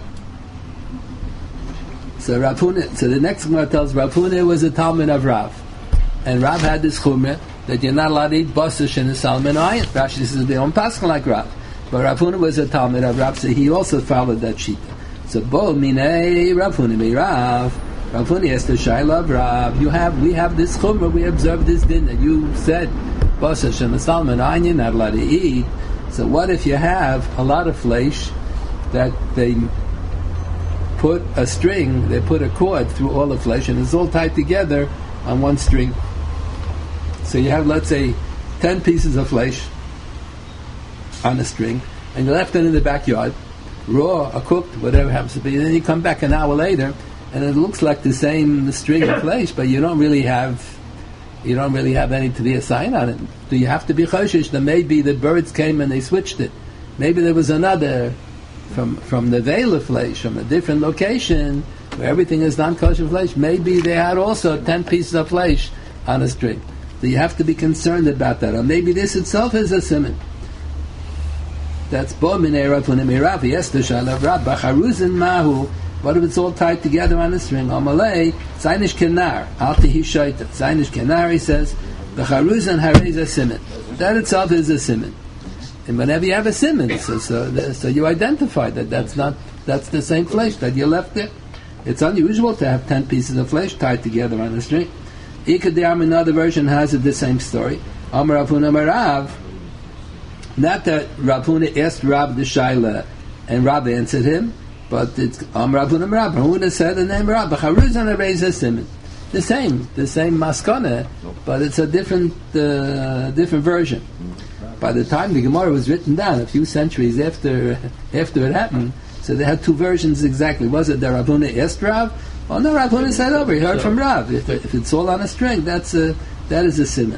So Rav Huna, so the next Gemara tells Rav Huna was a Talmud of Rav, and Rav had this chumrah that you're not allowed to eat basish in the Salmon Ayin. Rashi says they don't pass like Rav. But Rav Huna was a Talmud of Rav, so he also followed that shita. So Bo Minei Rav Huna be Rav. Rav Huna has the Shaila of Rav. We have this chumrah, we observe this din that you said Basish and the Salmon Ayin, you're not allowed to eat. So what if you have a lot of flesh that they put a string, they put a cord through all the flesh, and it's all tied together on one string. So you have, let's say, 10 pieces of flesh on a string, and you left it in the backyard, raw or cooked, whatever happens to be, and then you come back an hour later, and it looks like the same string of flesh, but you don't really have any to be a sign on it. Do you have to be choshish that maybe the birds came and they switched it? Maybe there was another from the veil of flesh, from a different location, where everything is non-kosher flesh. Maybe they had also 10 pieces of flesh on a string. So you have to be concerned about that. Or maybe this itself is a simon. That's Bo Minei Rav Huna be Rav. Yes, the Shaila of Rav. Bacharuzin Mahu. What if it's all tied together on a string? Amalei Zainish Kenar. Alti Hishaita. Zainish Kenar, he says, Bacharuzin Harez a simon. That itself is a simon. And whenever you have a simon, so you identify that's the same flesh that you left there. It's unusual to have 10 pieces of flesh tied together on a string. Ikadiyam, another version has it the same story. Amar Rav Huna Rav. Not that Rav Huna asked Rav the Shaila and Rav answered him, but it's Amar Rav Huna Rav. Rav Huna said the name Rav. B'charuzan hareza simon. The same maskana, but it's a different version. By the time the Gemara was written down, a few centuries after it happened, so they had two versions exactly. Was it that Rav Huna asked Rav? Oh no, Rav Huna said over. He heard from Rav. If it's all on a string, that is a simon.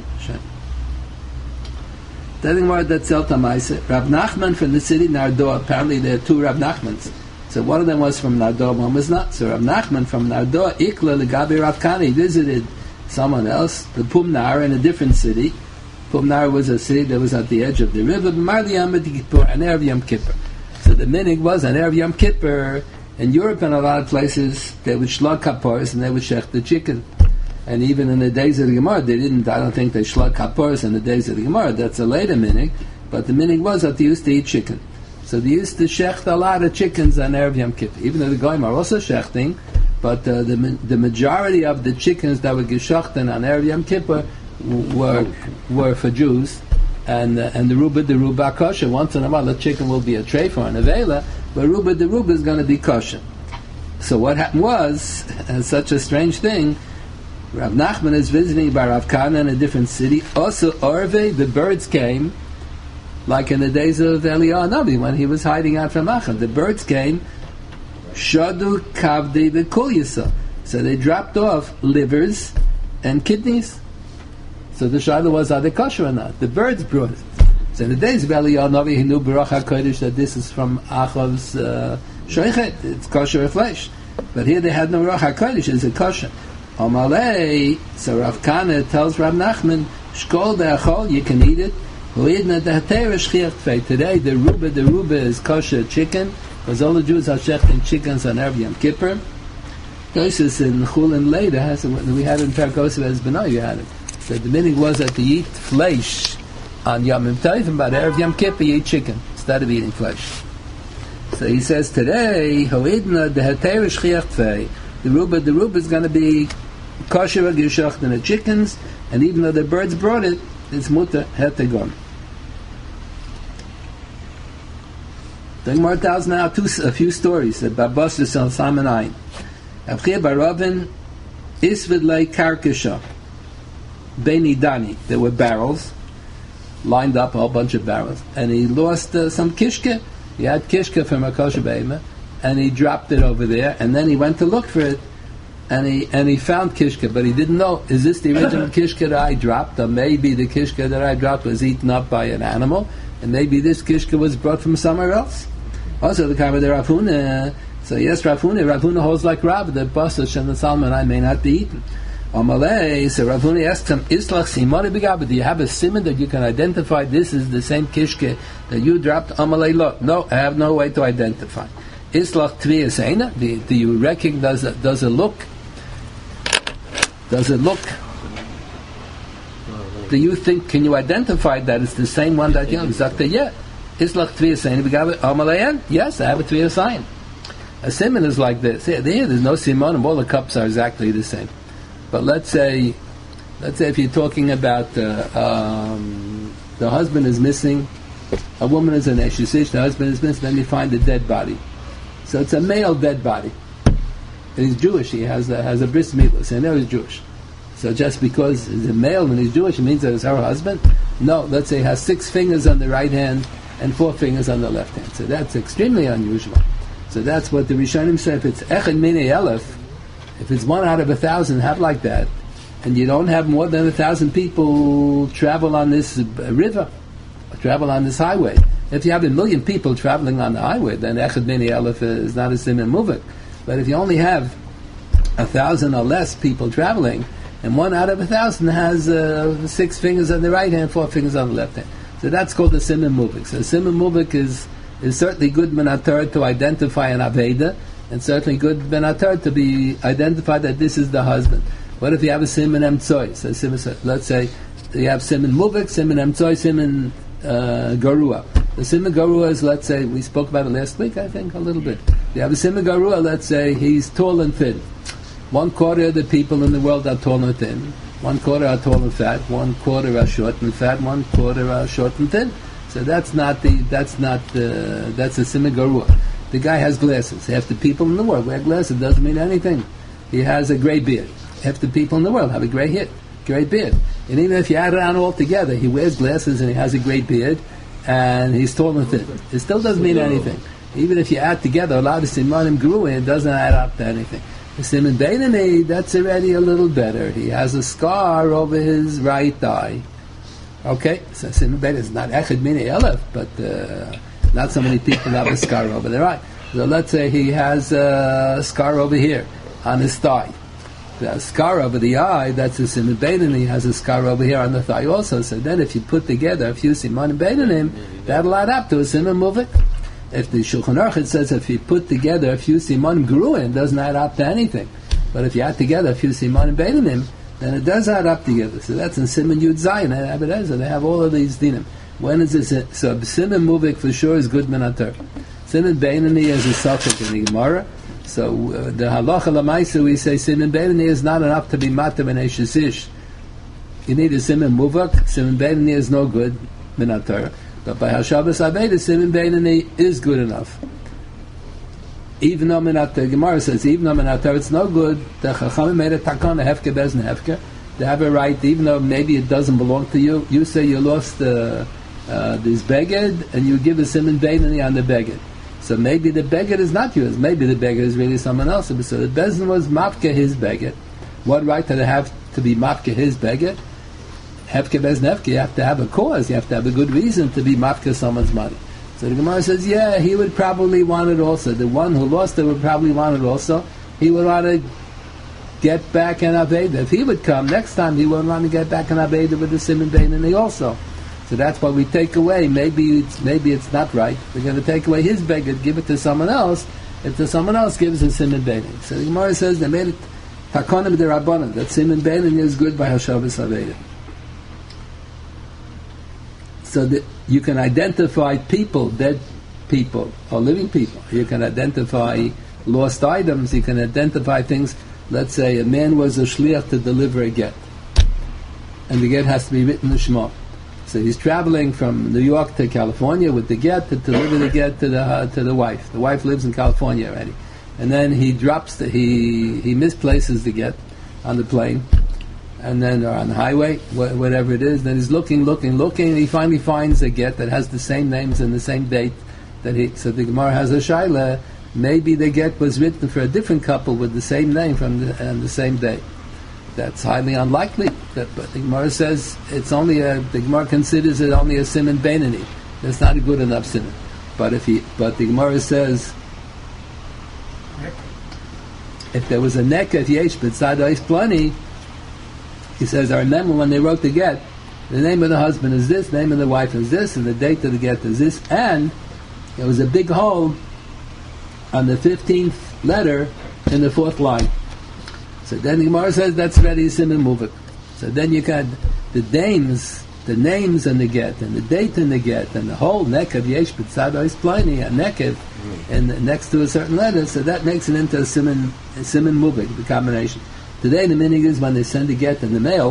Telling word that Zeltamaisa, Rav Nachman from the city Nardo. Apparently there are two Rav Nachmans. So one of them was from Nardo, one was not. So Rav Nachman from Nardo, Ikla Legabi Rav Kani, visited someone else, the Pumnar, in a different city. Pumnar was a city that was at the edge of the river. Marli Yom Kippur, an Erev Yom Kippur. So the minig was an Erev Yom Kippur. In Europe and a lot of places, they would shlag kapars and they would shech the chicken. And even in the days of the Gemara, I don't think they shlag kapars in the days of the Gemara. That's a later minig. But the minig was that they used to eat chicken. So they used to shecht a lot of chickens on Erev Yom Kippur. Even though the Goyim are also shechting, but the majority of the chickens that were geshachten on Erev Yom Kippur were for Jews, and the ruba kosher. Once in a while, the chicken will be a treifa or an avela, but the ruba is going to be kosher. So what happened was, such a strange thing, Rav Nachman is visiting by Rav Kana in a different city. Also, Orve, the birds came, like in the days of Eliyahu Navi when he was hiding out from Achad. The birds came, Shadu kavdei v'kulyasa. So they dropped off livers and kidneys. So the shayla was, are they kosher or not? The birds brought it. So in the days of Eliyahu Navi, he knew Baruch HaKodesh that this is from Achav's shoichet. It's kosher flesh. But here they had no Baruch HaKodesh. It's a kosher. Amalei, so Rav Kana tells Rav Nachman, Shkol de'achol, you can eat it. Today, the ruba is kosher chicken, because all the Jews are shechting chickens on Erev Yom Kippur. Tosis in Chulin later has we had in Perkos as Benoy, you had it. So the meaning was that you eat flesh on Yom Tov, but Erev Yom Kippur you eat chicken instead of eating flesh. So he says today, the ruba is going to be kosher geshacht in the chickens, and even though the birds brought it, it's mutter hetegon. The Gemara tells now a few stories about Babos and Simon Ein. Avchia Baravin Isvidlei Karkasha Beni Dani. There were barrels lined up, a whole bunch of barrels, and he lost some kishke. He had kishke from a kosher behemoth, and he dropped it over there, and then he went to look for it, and he found kishke, but he didn't know, is this the original kishke that I dropped, or maybe the kishke that I dropped was eaten up by an animal, and maybe this kishke was brought from somewhere else. Also, the Kavod Rav Huna. So yes, Rav Huna holds like Rav that Basach and the Salmon I may not be eaten. Amalei, so Rav Huna asks him, Islach Simone Begab, do you have a simon that you can identify this is the same kishke that you dropped? Amalei lo. No, I have no way to identify. Islach Tviyas Eina, do you recognize, does it look? Do you think, can you identify that it's the same one that you have? Yeah. Islach Tviyas Eina Begab, Amalei, yes, I have a Tviyas Eina. A simon is like this. Here, there's no simon, and all the cups are exactly the same. But let's say if you're talking about the husband is missing, a woman is an eshusish, the husband is missing, then you find a dead body. So it's a male dead body. And he's Jewish, he has a bris milah, so I know he's Jewish. So just because he's a male and he's Jewish, it means that it's her husband? No, let's say he has 6 fingers on the right hand and 4 fingers on the left hand. So that's extremely unusual. So that's what the Rishonim say. If it's Echad Minei Elef, if it's 1 out of 1,000, have like that, and you don't have more than 1,000 people travel on this river, or travel on this highway. If you have 1 million people traveling on the highway, then Echad Minei Elef is not a Siman Muvik. But if you only have 1,000 or less people traveling, and 1 out of 1,000 has 6 fingers on the right hand, 4 fingers on the left hand. So that's called the Siman Muvik. So Siman Muvik is certainly good benatar to identify an Aveda, and certainly good benatar to be identified that this is the husband. What if you have a Siman Emtsoy? So let's say you have Siman Muvik, Siman Emtsoy, Siman Garua. The Siman Garua is, let's say, we spoke about it last week, I think, a little bit. You have a Siman Garua, let's say, he's tall and thin. 1/4 of the people in the world are tall and thin. 1/4 are tall and fat. 1/4 are short and fat. 1/4 are short and thin. So that's a Siman Garua. The guy has glasses. Half the people in the world wear glasses. It doesn't mean anything. He has a gray beard. Half the people in the world have a gray beard. And even if you add it on all together, he wears glasses and he has a gray beard, and he's tall and thin. It still doesn't mean anything. Even if you add together a lot of Simanim Geruah, it doesn't add up to anything. The Siman Beinani, that's already a little better. He has a scar over his right eye. Okay, so Siman Beinani is not Echad Minei Elef, but not so many people have a scar over their eye. So let's say he has a scar over here on his thigh. The scar over the eye, that's a Siman Beinani. He has a scar over here on the thigh also. So then if you put together a few Simanim Beinanim, that'll add up to a Siman Muvik. If the Shulchan Aruch says if you put together a few Simanim Geruah, it doesn't add up to anything. But if you add together a few Simanim Beinanim, then it does add up together. So that's in Siman Yud Zayin and Abed Ezer. They have all of these dinim. When is this? So Siman Muvik for sure is good minatar. Siman Beinani is a suffix in the Gemara. So the halacha lamaisa we say Siman Beinani is not enough to be matam and eshish. You need a Siman Muvik. Siman Beinani is no good minatar. But by Hashavas Aveda, Siman Beinani is good enough. Even though the Gemara says, even though minatar it's no good, the Chachamim made a takana hefke bezn hefke. They have a right, even though maybe it doesn't belong to you. You say you lost this beged, and you give a Siman Beinani on the beged. So maybe the beged is not yours. Maybe the beged is really someone else's. So the Beis Din was mafke his beged. What right did it have to be mafke his beged? Hefke bez nefke. You have to have a cause. You have to have a good reason to be mafke someone's money. So the Gemara says, yeah, he would probably want it also. The one who lost it would probably want it also. He would want to get back an Aveda. If he would come next time, he would want to get back an Aveda with the Siman Beinani also. So that's why we take away. Maybe it's not right. We're going to take away his beged, give it to someone else. If someone else gives a Siman Beinani, so the Gemara says they made it Takonim D'Rabbanan, that Siman Beinani is good by Hashavas Aveda. So that you can identify people, dead people or living people. You can identify lost items. You can identify things. Let's say a man was a shliach to deliver a get, and the get has to be written l'shmo. So he's traveling from New York to California with the get to deliver the get to the wife. The wife lives in California already, and then he drops he misplaces the get on the plane, and then or on the highway, whatever it is. Then he's looking, and he finally finds a get that has the same names and the same date that he. So the Gemara has a shaila. Maybe the get was written for a different couple with the same name and the same day. That's highly unlikely. But the Gemara says it's only the Gemara considers it only a Siman Beinani. That's not a good enough Siman. But the Gemara says if there was a neked yesh b'tzad ois plani, he says I remember when they wrote the get, the name of the husband is this, the name of the wife is this, and the date of the get is this, and there was a big hole on the 15th letter in the 4th line. So then the Gemara says that's ready Siman Muvik. So then you got the names and the get, and the date in the get, and the whole nekev yesh b'tzad ois plani, a nekev, and next to a certain letter, so that makes it into a Siman Muvik, the combination. Today the meaning is when they send a get in the mail,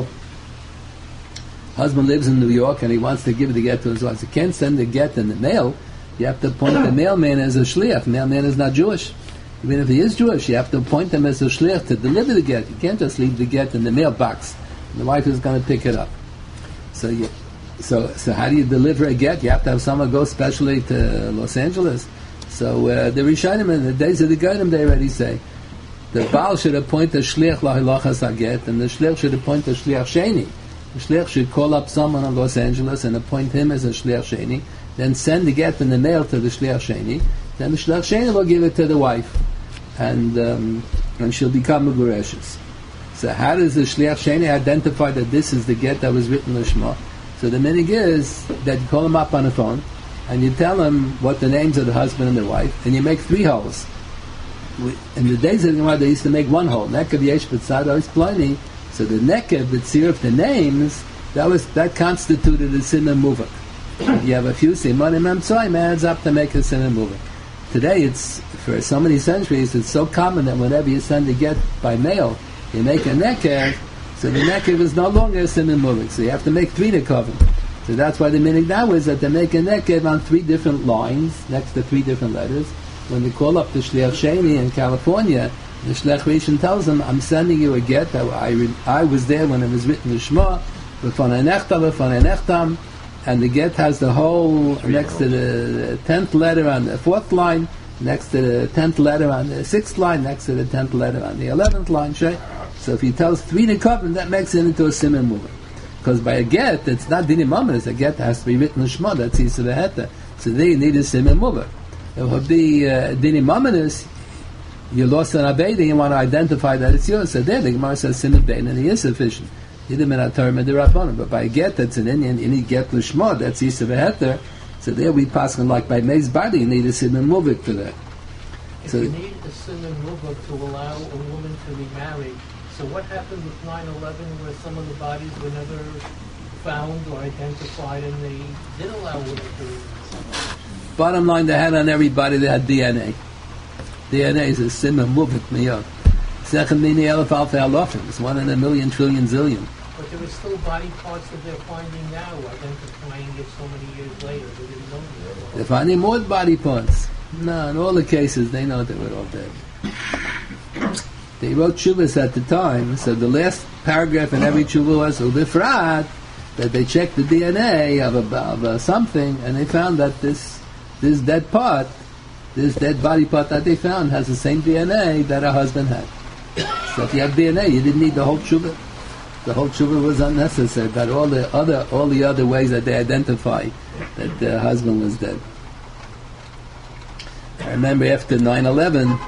husband lives in New York and he wants to give the get to his wife. He can't send the get in the mail. You have to appoint the mailman as a shliach. The mailman is not Jewish. Even if he is Jewish, you have to appoint him as a shliach to deliver the get. You can't just leave the get in the mailbox. The wife is going to pick it up. So how do you deliver a get? You have to have someone go specially to Los Angeles. So the Rishonim in the days of the Gedolim, they already say the Baal should appoint a shliach lahilachas haget, and the shliach should appoint a shliach sheni. The shliach should call up someone in Los Angeles and appoint him as a shliach sheni. Then send the get in the mail to the shliach sheni. Then the shliach sheni will give it to the wife, and she'll become a gureshes. So how does the shliach sheni identify that this is the get that was written l'shma? So the minig is that you call him up on the phone, and you tell him what the names of the husband and the wife, and you make 3 holes. In the days of the Gemara, they used to make 1 hole. Nekev yesh b'tzad ois plani. So the nekev, the tziruf, the names, that constituted a Siman Muvik. You have a few simanim emtsoim adds up to make a Siman Muvik. Today, it's for so many centuries, it's so common that whenever you send a get by mail, you make a nekev. So the nekev is no longer a Siman Muvik. So you have to make 3 nekevim. So that's why the meaning now is that they make a nekev on 3 different lines, next to 3 different letters. When they call up the Shliach Sheni in California, the Shliach Rishon tells them, I'm sending you a get. I was there when it was written in Shema, and the get has the whole, next to the 10th letter on the 4th line, next to the 10th letter on the 6th line, next to the 10th letter on the 11th line. So if he tells 3 nekavim, that makes it into a Siman Muvik. Because by a get, it's not dinim amanis. A get has to be written in Shema, that's Yisra V'Heta. So there you need a Siman Muvik. It would be dinim amanis. You lost an Aveda, you want to identify that it's yours. So there the Gemara says Siman Beinani is sufficient. But by a get, that's an Indian, you need get l'shma, that's Yisra V'Heter. So there we pass on like by Meis Badi, you need a Siman Muvik for that. If you need a Siman Muvik to allow a woman to be married, so what happened with 9/11 where some of the bodies were never found or identified and they did allow women to... Bottom line, they had on everybody, they had DNA. DNA is a Siman Muvik miyot. Second mini elef alfa alofim. It's 1 in a million trillion zillion. But there were still body parts that they're finding now, identifying it so many years later. They didn't know that. They're finding more body parts. No, in all the cases, they know they were all dead. They wrote Shuvas at the time, so the last paragraph in every Shuvah was Ubifrat, that they checked the DNA of something, and they found that this dead part this dead body part that they found has the same DNA that her husband had. So if you have DNA, you didn't need the whole tshuva. The whole tshuva was unnecessary. But all the other ways that they identify that the husband was dead. I remember after 9/11,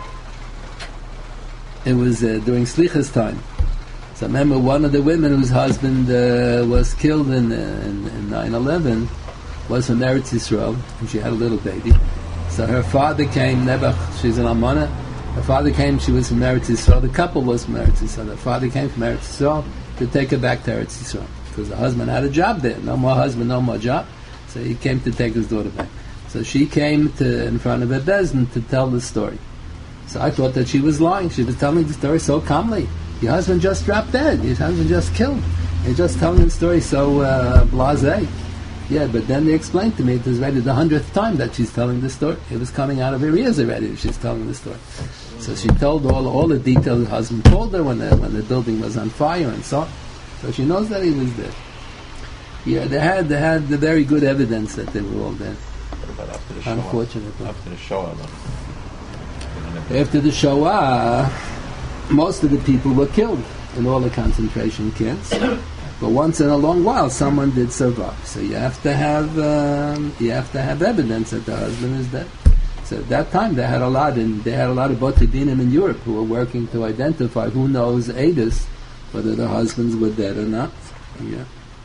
it was during Slichas time. So I remember one of the women whose husband was killed in 9/11 was from Eretz Yisrael, and she had a little baby. So her father came, she's an almana. Her father came, she was from Eretz Yisrael. The couple was from Eretz Yisrael. The father came from Eretz Yisrael to take her back to Eretz Yisrael because the husband had a job there. No more husband, no more job. So he came to take his daughter back. So she came in front of a bezdin to tell the story. So I thought that she was lying. She was telling the story so calmly. Your husband just dropped dead. Your husband just killed. You're just telling the story so blasé. Yeah, but then they explained to me it was already the 100th time that she's telling the story. It was coming out of her ears already. She's telling the story. So she told all the details. Her husband told her when the building was on fire and so on. So she knows that he was dead. Yeah, they had the very good evidence that they were all dead. But after the Shoah, unfortunately. After the Shoah, After the Shoah, most of the people were killed in all the concentration camps. But once in a long while, someone did survive. So you have to have evidence that the husband is dead. So at that time, they had a lot of Botei Dinim in Europe who were working to identify who knows Eidus, whether the husbands were dead or not. Yeah.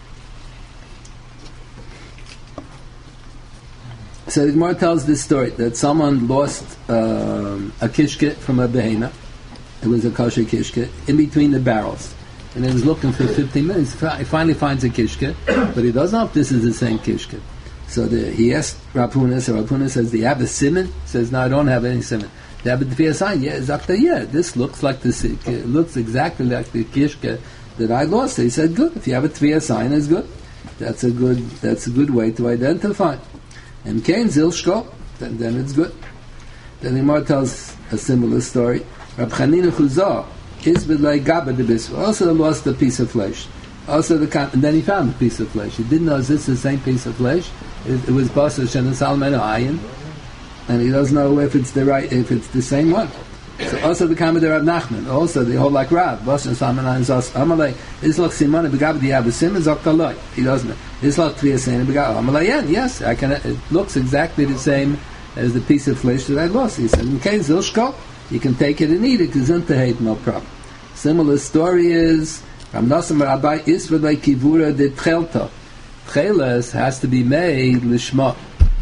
So the Gemara tells this story that someone lost a kishke from a behema. It was a kosher kishke in between the barrels, and he was looking for 15 minutes. He finally finds a kishke, but he doesn't know if this is the same kishke. So he asked Rav Huna, so Rav Huna says, "Do you have a siman?" He says, "No, I don't have any siman." "Do you have a tefillah sign?" "Yeah, Zakta, yeah. This looks like this. It looks exactly like the kishke that I lost." So he said, "Good. If you have a tefillah sign, it's good. That's a good way to identify." And Kain Zilshko, then it's good. Then the Gemara tells a similar story. Rab Chanina Chuzah is like Gaba de Bisra. Also lost a piece of flesh. And then he found a piece of flesh. He didn't know is this the same piece of flesh. It was Basar Shana Salman Ayin, and he doesn't know if it's the same one. So also the Kamad Rav Nachman. Also they hold like Rav. Basar Salman Ayin Zos Amalei. It's like Simon Begab the Yav Simon Zoktaloi. He doesn't know. It's like Tviyasena Begab Amalei. Yes, I can. It looks exactly the same as the piece of flesh that I lost. He said, in case Zilshko, you can take it and eat it because hate no problem. Similar story is Ram Nosson Rabbi Israel Kivura de Tchelta. Tchelas has to be made lishma.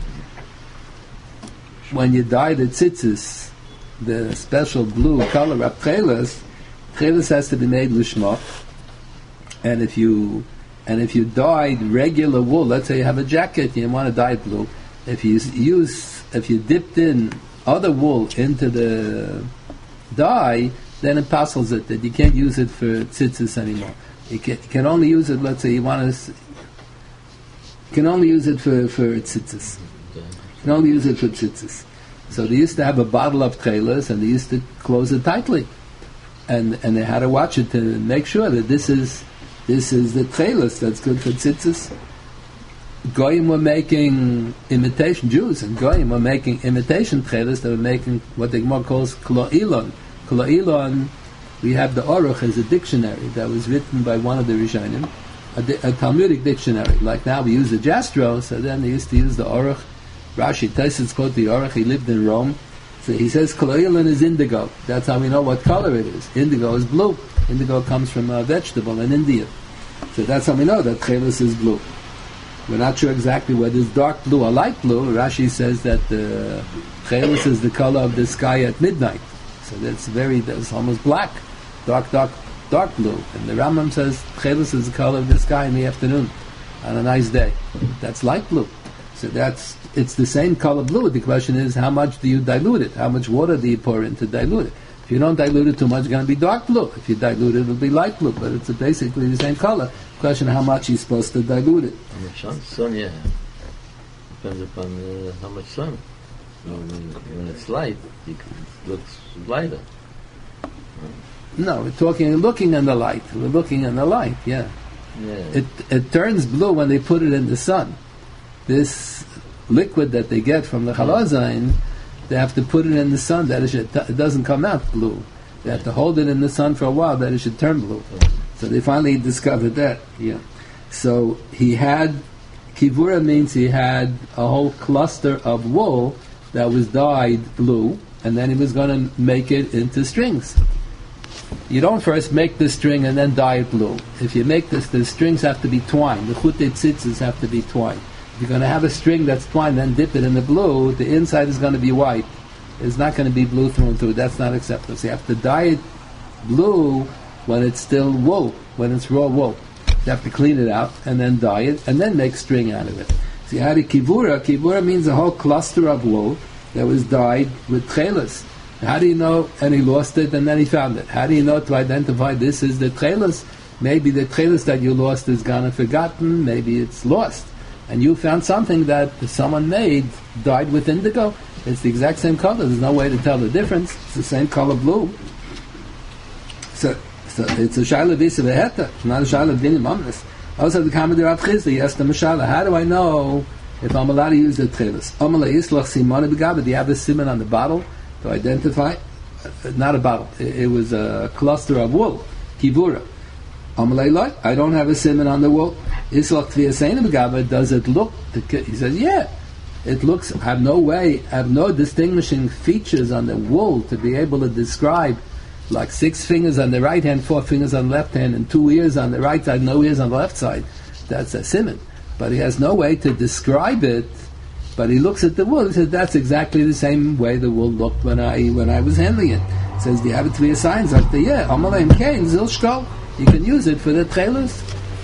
When you dye the tzitzis, the special blue color of tchelas has to be made lishma. And if you dyed regular wool, let's say you have a jacket, you want to dye it blue. If you dipped in other wool into the dye, then it passes it, that you can't use it for tzitzis anymore. You can only use it, let's say you can only use it for tzitzis. You can only use it for tzitzis. So they used to have a bottle of tchelas and they used to close it tightly. And they had to watch it to make sure that this is the tchelas that's good for tzitzis. Goyim were making imitation Jews, and Goyim were making imitation tchelas. They were making what the Gemara calls kloilon. Kloilon, we have the Aruch as a dictionary that was written by one of the Rishonim, a Talmudic dictionary. Like now we use the Jastro, so then they used to use the Aruch. Rashi Taisus quote the Aruch. He lived in Rome, so he says kloilon is indigo. That's how we know what color it is. Indigo is blue. Indigo comes from a vegetable in India, so that's how we know that tchelas is blue. We're not sure exactly whether it's dark blue or light blue. Rashi says that the tchelas is the color of the sky at midnight. So that's almost black, dark blue. And the Rambam says tchelas is the color of the sky in the afternoon on a nice day. That's light blue. So it's the same color blue. The question is, how much do you dilute it? How much water do you pour in to dilute it? If you don't dilute it too much, it's going to be dark blue. If you dilute it, it'll be light blue. But it's basically the same color. Question: how much you're supposed to dilute it? How much sun? Yeah, depends upon how much sun. When it's light, it looks lighter. No, we're looking in the light. We're looking in the light. Yeah. It turns blue when they put it in the sun. This liquid that they get from the chalazain they have to put it in the sun that it doesn't come out blue. They have to hold it in the sun for a while that it should turn blue. So they finally discovered that. Yeah. So he had kivura means he had a whole cluster of wool that was dyed blue, and then he was going to make it into strings. You don't first make the string and then dye it blue. If you make this, the strings have to be twined. The chutei tzitzis have to be twined. If you're going to have a string that's twined, then dip it in the blue, the inside is going to be white. It's not going to be blue through and through. That's not acceptable. So you have to dye it blue when it's still wool, when it's raw wool. You have to clean it out and then dye it and then make string out of it. So you had a kivura. Kivura means a whole cluster of wool that was dyed with tchelas. How do you know? And he lost it and then he found it. How do you know to identify this is the tchelas? Maybe the tchelas that you lost is gone and forgotten. Maybe it's lost. And you found something that someone made dyed with indigo. It's the exact same color. There's no way to tell the difference. It's the same color blue. So it's a shayla visa veheta. It's not a shayla dinim omnis. Also the comment of Rav Chizda, he asked the Mashala, how do I know if I'm allowed to use the tchelas? Amalei islach simon begabed. Do you have a simon on the bottle to identify? Not a bottle. It was a cluster of wool. Kivura. Amalei loy. I don't have a simon on the wool. Islach tviyasein begabed. Does it look? He says, yeah. It looks. I have no distinguishing features on the wool to be able to describe. Like 6 fingers on the right hand, 4 fingers on the left hand, and 2 ears on the right side, no ears on the left side. That's a simon. But he has no way to describe it. But he looks at the wool. He says that's exactly the same way the wool looked when I was handling it. He says, do you have it to be a sign? Like yeah, Amalei Kain Zilshkol. You can use it for the trailers.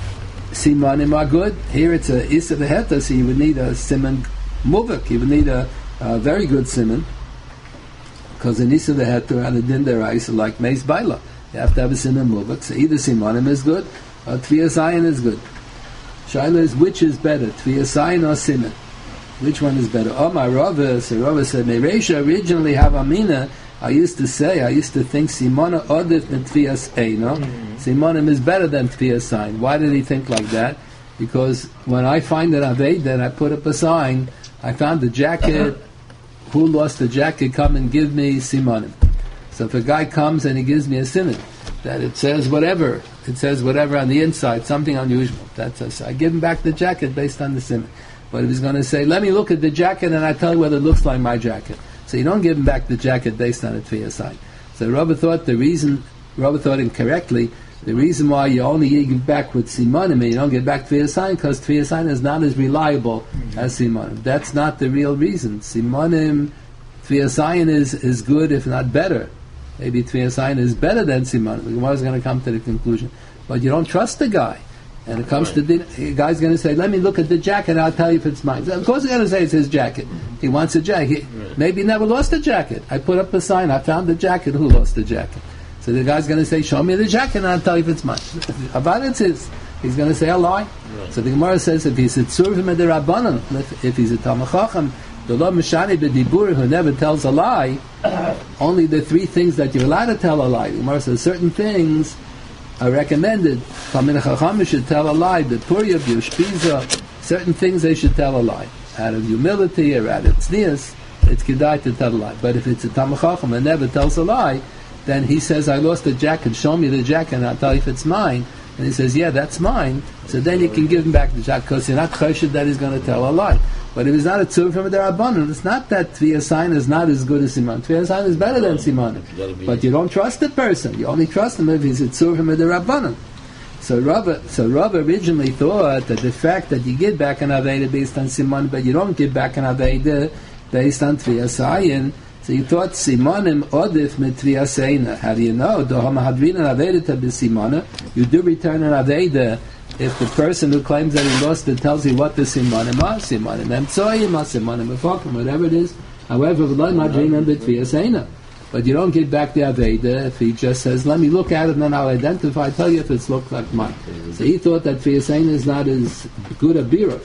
Simanim are good. Here it's a Issa Veheta, so you would need a simon muvik. You would need a very good simon. Because in Issa Veheta and the Din Deraisa like Meis Baila. You have to have a simon muvik. So either Simanim is good or Tviyas Ayin is good. Shaila is which is better, Tviyas Ayin or simon? Which one is better? Oh, my Rava, so Rava said, Mereisha originally have Amina. I used to think Simona Odif and Tviyas Eino. Simonim is better than Tviyas Ayin. Why did he think like that? Because when I find an Aved, then I put up a sign, I found the jacket, who lost the jacket, come and give me Simonim. So if a guy comes and he gives me a simon, that it says whatever on the inside, something unusual, I give him back the jacket based on the simon. But if he's going to say, let me look at the jacket and I tell you whether it looks like my jacket. So you don't give him back the jacket based on a Tviyas sign. So Rabbi thought incorrectly, the reason why you only give back with Simonim and you don't get back Tviyas sign, because Tviyas sign is not as reliable as Simonim. That's not the real reason. Simonim, Tviyas sign is good if not better. Maybe Tviyas sign is better than Simonim. The Gemara is going to come to the conclusion. But you don't trust the guy. And it comes to the guy's going to say, let me look at the jacket and I'll tell you if it's mine. So of course he's going to say it's his jacket. He wants a jacket. Maybe he never lost a jacket. I put up a sign, I found the jacket, who lost the jacket? So the guy's going to say, show me the jacket and I'll tell you if it's mine. About it's his. He's going to say a lie. So the Gemara says, if he's a tzurvim ed rabbanon, if he's a Talmid Chacham, the lo mishani b'dibur, who never tells a lie, only the 3 things that you're allowed to tell a lie. The Gemara says certain things are recommended. Talmid Chacham should tell a lie. The Puryah, Yushpiza, certain things they should tell a lie. Out of humility or out of tznius, it's kedai to tell a lie. But if it's a Talmid Chacham and never tells a lie, then he says, I lost the jacket, show me the jacket and I'll tell you if it's mine. And he says, yeah, that's mine. So then you can give him back the jacket because you're not choshed that he's going to tell a lie. But if he's not a tzur from the Rabbanon, it's not that Tviyas sign is not as good as Simon. Tviyas sign is better than Simon. But you don't trust the person. You only trust him if he's a tzur from the Rabbanon. So Rava originally thought that the fact that you give back an Aveda based on Simon, but you don't give back an Aveda based on Tviyas Ayin, so you thought Simonim Odif mit Tviyas Eina. How do you know? You do return an Aveda if the person who claims that he lost it tells you what the Simonim are, Simonim Emtsoyim, Simonim Efokim, whatever it is. However, but you don't give back the Aveda if he just says, let me look at it and then I'll identify, tell you if it's looked like mine. So he thought that Tviyas Eina is not as good a bira.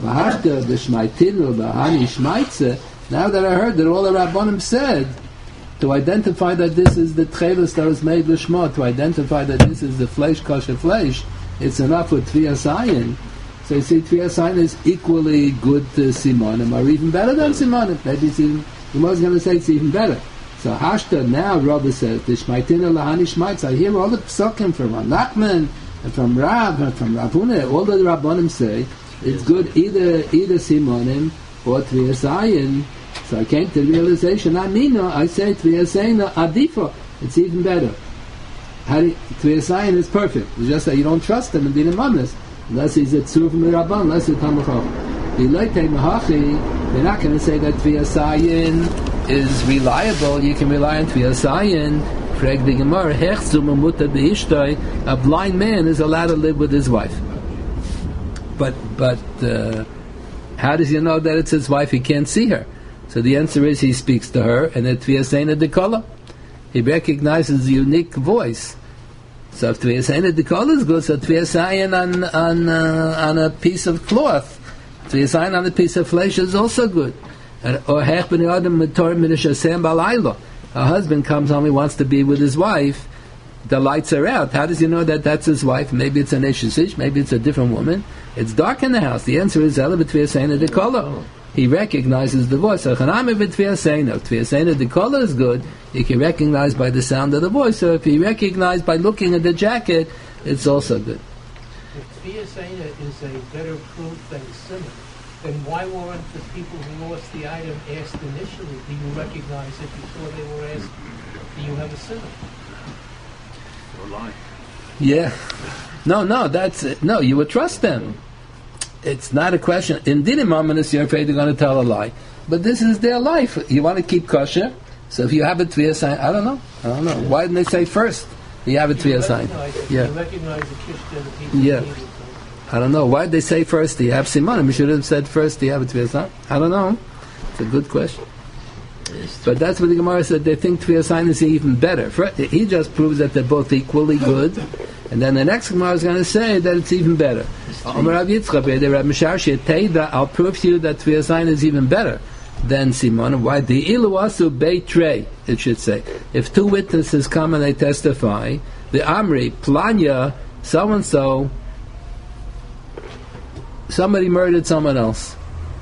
Now that I heard that all the Rabbanim said, to identify that this is the tchelis that was made l'shma, to identify that this is the flesh, kosher flesh, it's enough with Tviyas Ayin. So you see, Tviyas Ayin is equally good to Simonim, or even better than Simonim. Maybe it's even The Gemara is going to say it's even better. So Hashta now Rabbi says, Tishmaitina lahani shmaitz. I hear all the psukim from Nachman and from Rav and from Rav Huna. All the Rabbanim say it's good either Simonim or Tviyasayin. So I came to the realization, I say Tviyasayna Adifa. It's even better. Tviyasayin is perfect. It's just that you don't trust him in Din Manas unless he's a Tzur from the Rabban, unless he's Talmud Chacham. They're not going to say that Tviyasayin is reliable. You can rely on Tviyasayin. Frag the Gemara, a blind man is allowed to live with his wife. But how does he know that it's his wife? He can't see her. So the answer is he speaks to her, and at Tviyasayin Dekala, he recognizes the unique voice. So if Tviyasayin Dekala is good, so Tviyasayin on a piece of cloth, Tviyasayin on a piece of flesh is also good. Or a husband comes home, he wants to be with his wife, the lights are out. How does he know that that's his wife? Maybe it's an Eshish, maybe it's a different woman. It's dark in the house. The answer is he recognizes the voice. So Tviyasayin Dekala is good, he can recognize by the sound of the voice. So if he recognized by looking at the jacket, it's also good. If Tviyasayin is a better proof than Simon, then why weren't the people who lost the item asked initially, do you recognize it, before they were asked, do you have a Simon? Or lie. Yeah. No, that's it. No, you would trust them. It's not a question. In Dinim Amanis, you're afraid they're going to tell a lie. But this is their life. You want to keep kosher. So if you have a Tviyasayin, I don't know. Why didn't they say first? You have a Tviyasayin. Yeah. You recognize the Kishta, the people Yeah. who need it. I don't know. Why did they say first do you have Simanim? You should have said first do you have a Tviyasayin. I don't know. It's a good question. But that's what the Gemara said. They think Tviyasayin is even better. He just proves that they're both equally good. And then the next Gemara is going to say that it's even better. I'll prove to you that Tviyasayin is even better than Simanim. Why? The Iluasu Beitrei, it should say. If two witnesses come and they testify, the Amri, Planya, so-and-so, somebody murdered someone else.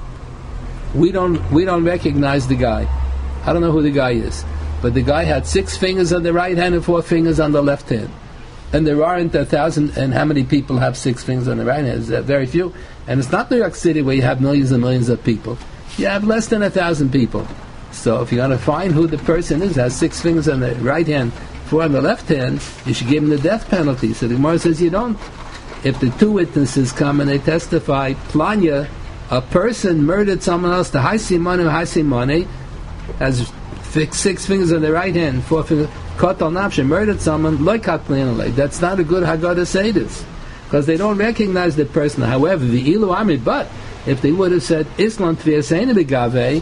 We don't recognize the guy. I don't know who the guy is, but the guy had 6 fingers on the right hand and 4 fingers on the left hand. And there aren't 1,000. And how many people have 6 fingers on the right hand? There's very few. And it's not New York City where you have millions and millions of people. You have less than 1,000 people. So if you're going to find who the person is, has 6 fingers on the right hand, 4 on the left hand, you should give him the death penalty. So the Gemara says you don't. If the 2 witnesses come and they testify, Planya, a person murdered someone else, the Hai Simani has 6 fingers on the right hand, 4 fingers, Kotal Nafshe, murdered someone, that's not a good Haggadah to say this, because they don't recognize the person. However, the Ilu Ami, but if they would have said, Islam Tviyasayin Begave,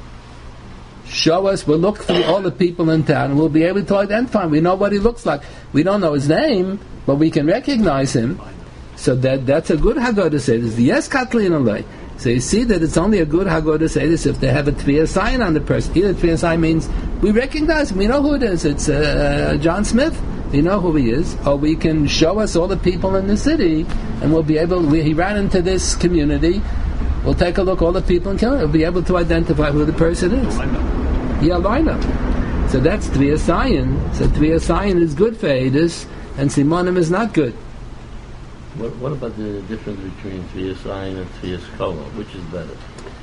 show us, we'll look through all the people in town, and we'll be able to identify him. We know what he looks like. We don't know his name, but we can recognize him. So that's a good Haggadah to say this. Yes, Katlin Alay. So you see that it's only a good Haggadah to say this if they have a Tviyasayin on the person. Either Tviyasayin means we recognize him, we know who it is. It's John Smith. We know who he is. Or we can show us all the people in the city, and we'll be able. He ran into this community. We'll take a look, all the people in the community. We'll be able to identify who the person is. Yeah, line up. So that's Tviyasayin. So Tviyasayin is good for Eidos, and Simonim is not good. What about the difference between Tviyasayin and Tviyaskala? Which is better?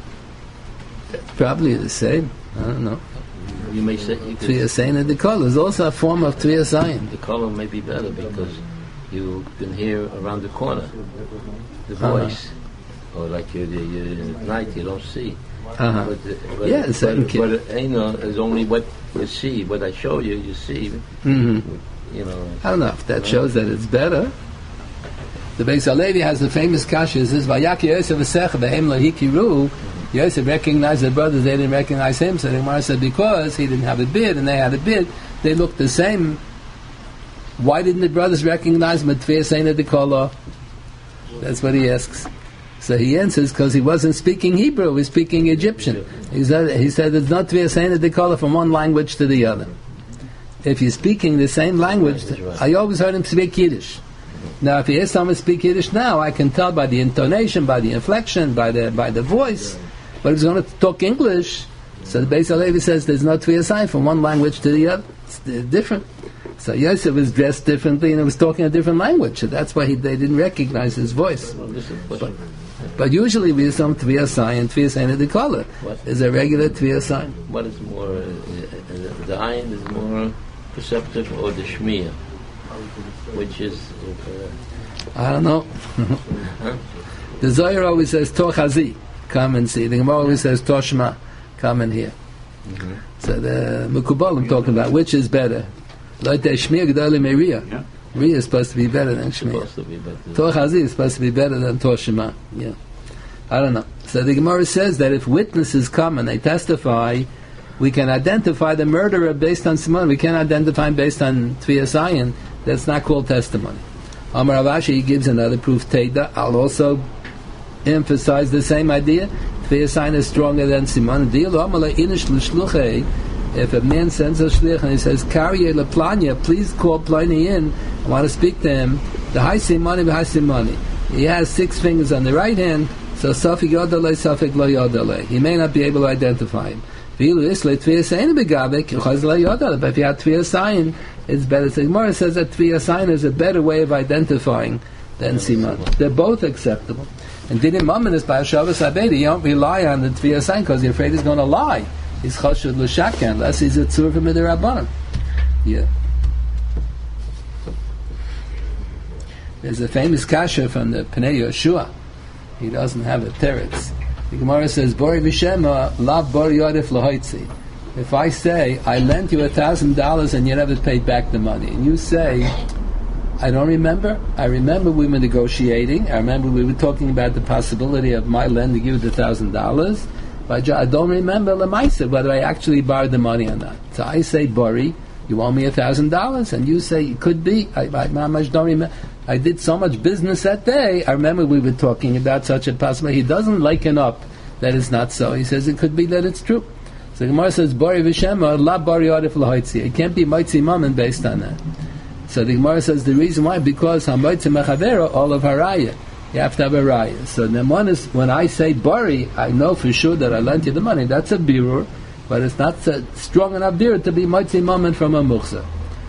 Probably the same. I don't know. You may say Tviyasayin and the color is also a form of Tviyasayin. The color may be better because you can hear around the corner the voice, or like at night you don't see. But it's only what you see. What I show you, you see. Mm-hmm. You know. I don't know if that shows that it's better. The Beis Halevi has the famous kasha. It says, "Vayaki Yosef v'secha v'hem lo hikiru." Yosef recognized the brothers; they didn't recognize him. So the Gemara said, because he didn't have a beard and they had a beard, they looked the same. Why didn't the brothers recognize him? That's what he asks. So he answers because he wasn't speaking Hebrew; he was speaking Egyptian. He said it's not Tviyasayin Dekala from one language to the other. If you're speaking the same language, I always heard him speak Yiddish. Now, if he hears someone speak Yiddish now, I can tell by the intonation, by the inflection, by the voice. But if he's going to talk English, So the Beis Halevi says there's no Tviyas Ayin from one language to the other. It's different. So Yosef was dressed differently and he was talking a different language. So that's why they didn't recognize his voice. But usually we assume Tviyas Ayin Adikala is a regular Tviyas Ayin. What is more, the Ayin is more perceptive, or the Shmiya, which is... I don't know. The Zohar always says Tochazi, come and see. The Gemara always says Toshma, come and hear. So the Mekubal I'm talking about, which is better? Like the Shmiya G'dali Meriya. Riyah is supposed to be better than Shmiya. Tochazi is supposed to be better than Toshma. Yeah. I don't know. So the Gemara says that if witnesses come and they testify, we can identify the murderer based on Simon. We can't identify him based on Tviyas Ayin. That's not called testimony. Amar Avashi gives another proof. Teda. I'll also emphasize the same idea. Tviyas Ayin is stronger than Simon. If a man sends a shlich and he says, "Karye leplanya, please call Pliny in. I want to speak to him." The high simani, the high simani. He has 6 fingers on the right hand, so safik yodale, safik lo yodale. He may not be able to identify him. But if you had Tviyas Ayin, it's better. So Gemara says that Tviyas Ayin is a better way of identifying than Siman. They're both acceptable. And Dinim Mammon is by Shabbos Abedi. You don't rely on the Tviyas Ayin because you're afraid he's going to lie. He's Chashud L'Shaka unless he's a Tzur from the Rabbanim. Yeah. There's a famous kasha from the Pnei Yoshua. He doesn't have a teretz. The Gemara says, Bori Vishema, Lav Bori Yodif Lahoitzi. If I say, I lent you $1,000 and you never paid back the money, and you say, I don't remember. I remember we were negotiating. I remember we were talking about the possibility of my lending you the $1,000. But I don't remember Lamaisa, whether I actually borrowed the money or not. So I say, Bori, you owe me $1,000. And you say, it could be. I don't remember. I did so much business that day. I remember we were talking about such a possibility. He doesn't liken up that it's not so. He says it could be that it's true. So the Gemara says, Bori Vishema, La Bori Arif Lahoitzi. It can't be Moitzi Mammon based on that. So the Gemara says the reason why, because HaMoitzi Mechavera, all of Haraya. You have to have a raya. So the one is, when I say Bori, I know for sure that I lent you the money. That's a birur, but it's not a strong enough birur to be Moitzi Mammon from a Muchzak.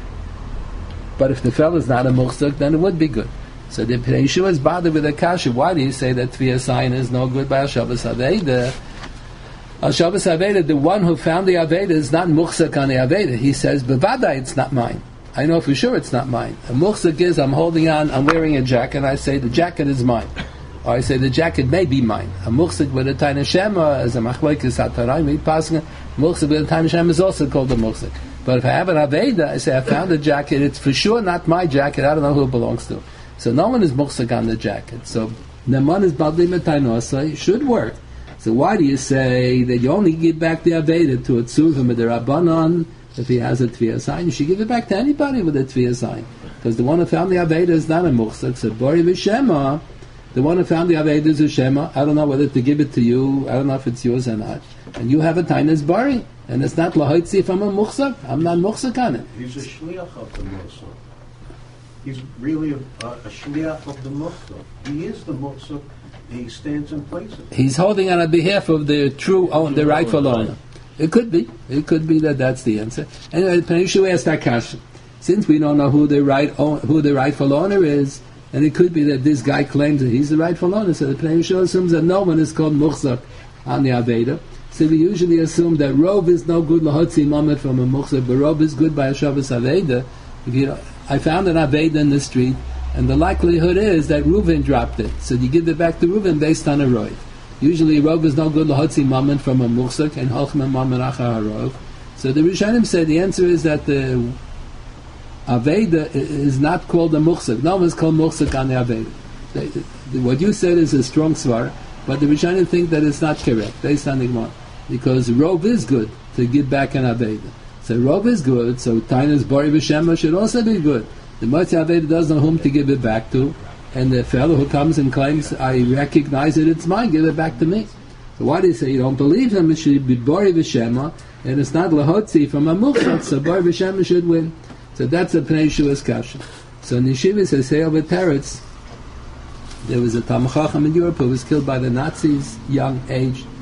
But if the fellow is not a muhzak, then it would be good. So the Pnei Yeshua is bothered with a kasha. Why do you say that Tviyas Ayin is no good by Shabbos Aveda? Shabbos Aveda, the one who found the Aveda is not muhzak on the Aveda. He says, Bevadai, it's not mine. I know for sure it's not mine. A muhzak is, I'm holding on, I'm wearing a jacket, and I say the jacket is mine. Or I say the jacket may be mine. A muhzak with a Taina Shema, as a machlokes HaTorah, muhzak with a Taina Shema is also called a muhzak. But if I have an Aveda, I say I found a jacket, it's for sure not my jacket, I don't know who it belongs to. So no one is muhzak on the jacket. So Neman is Badli Metainosa, it should work. So why do you say that you only give back the Aveda to a Tzur from the Rabbanon if he has a Tviyas Ayin? You should give it back to anybody with a Tviyas Ayin. Because the one who found the Aveda is not a muhzak. So Bori V'Shema, the one who found the Aveda is a Shema. I don't know whether to give it to you, I don't know if it's yours or not. And you have a Tainas Bori. And it's not lahoitzi if I'm a muhzak. I'm not muhzak on it. He's a shliach of the muhzak. He's really a shliach of the muhzak. He is the muhzak. He stands in place of it. He's holding on behalf of the true owner, the rightful owner. It could be. It could be that that's the answer. Anyway, Pnei Yeshua asked that question. Since we don't know who the rightful owner is, and it could be that this guy claims that he's the rightful owner, so the Pnei Yeshua assumes that no one is called muhzak on the Aveda. So we usually assume that Rov is no good lahotzi mamet from a muhzak, but Rov is good by a Shabbos Aveda. I found an Aveda in the street, and the likelihood is that Reuven dropped it. So you give it back to Reuven based on a Rov. Usually Rov is no good lahotzi mamet from a muhzak, and Hochman mamet achar Rov. So the Rishonim say the answer is that the Aveda is not called a muhzak. No one is called muhzak on the Aveda. What you said is a strong svar, but the Rishonim think that it's not correct based on the Gemara. Because Rov is good to give back an Aveda. So Rov is good, so Tainas Bori V'Shema should also be good. The Moitzi Aveda doesn't know whom to give it back to, and the fellow who comes and claims, I recognize it, it's mine, give it back to me. So why do you say you don't believe him? It should be Bori V'Shema, and it's not Lahotzi from a Muchzak, so Bori V'Shema should win. So that's a Pnei Yeshua's kasha. So in Yeshiva says, say over Teretz, there was a Talmid Chacham in Europe who was killed by the Nazis, young age.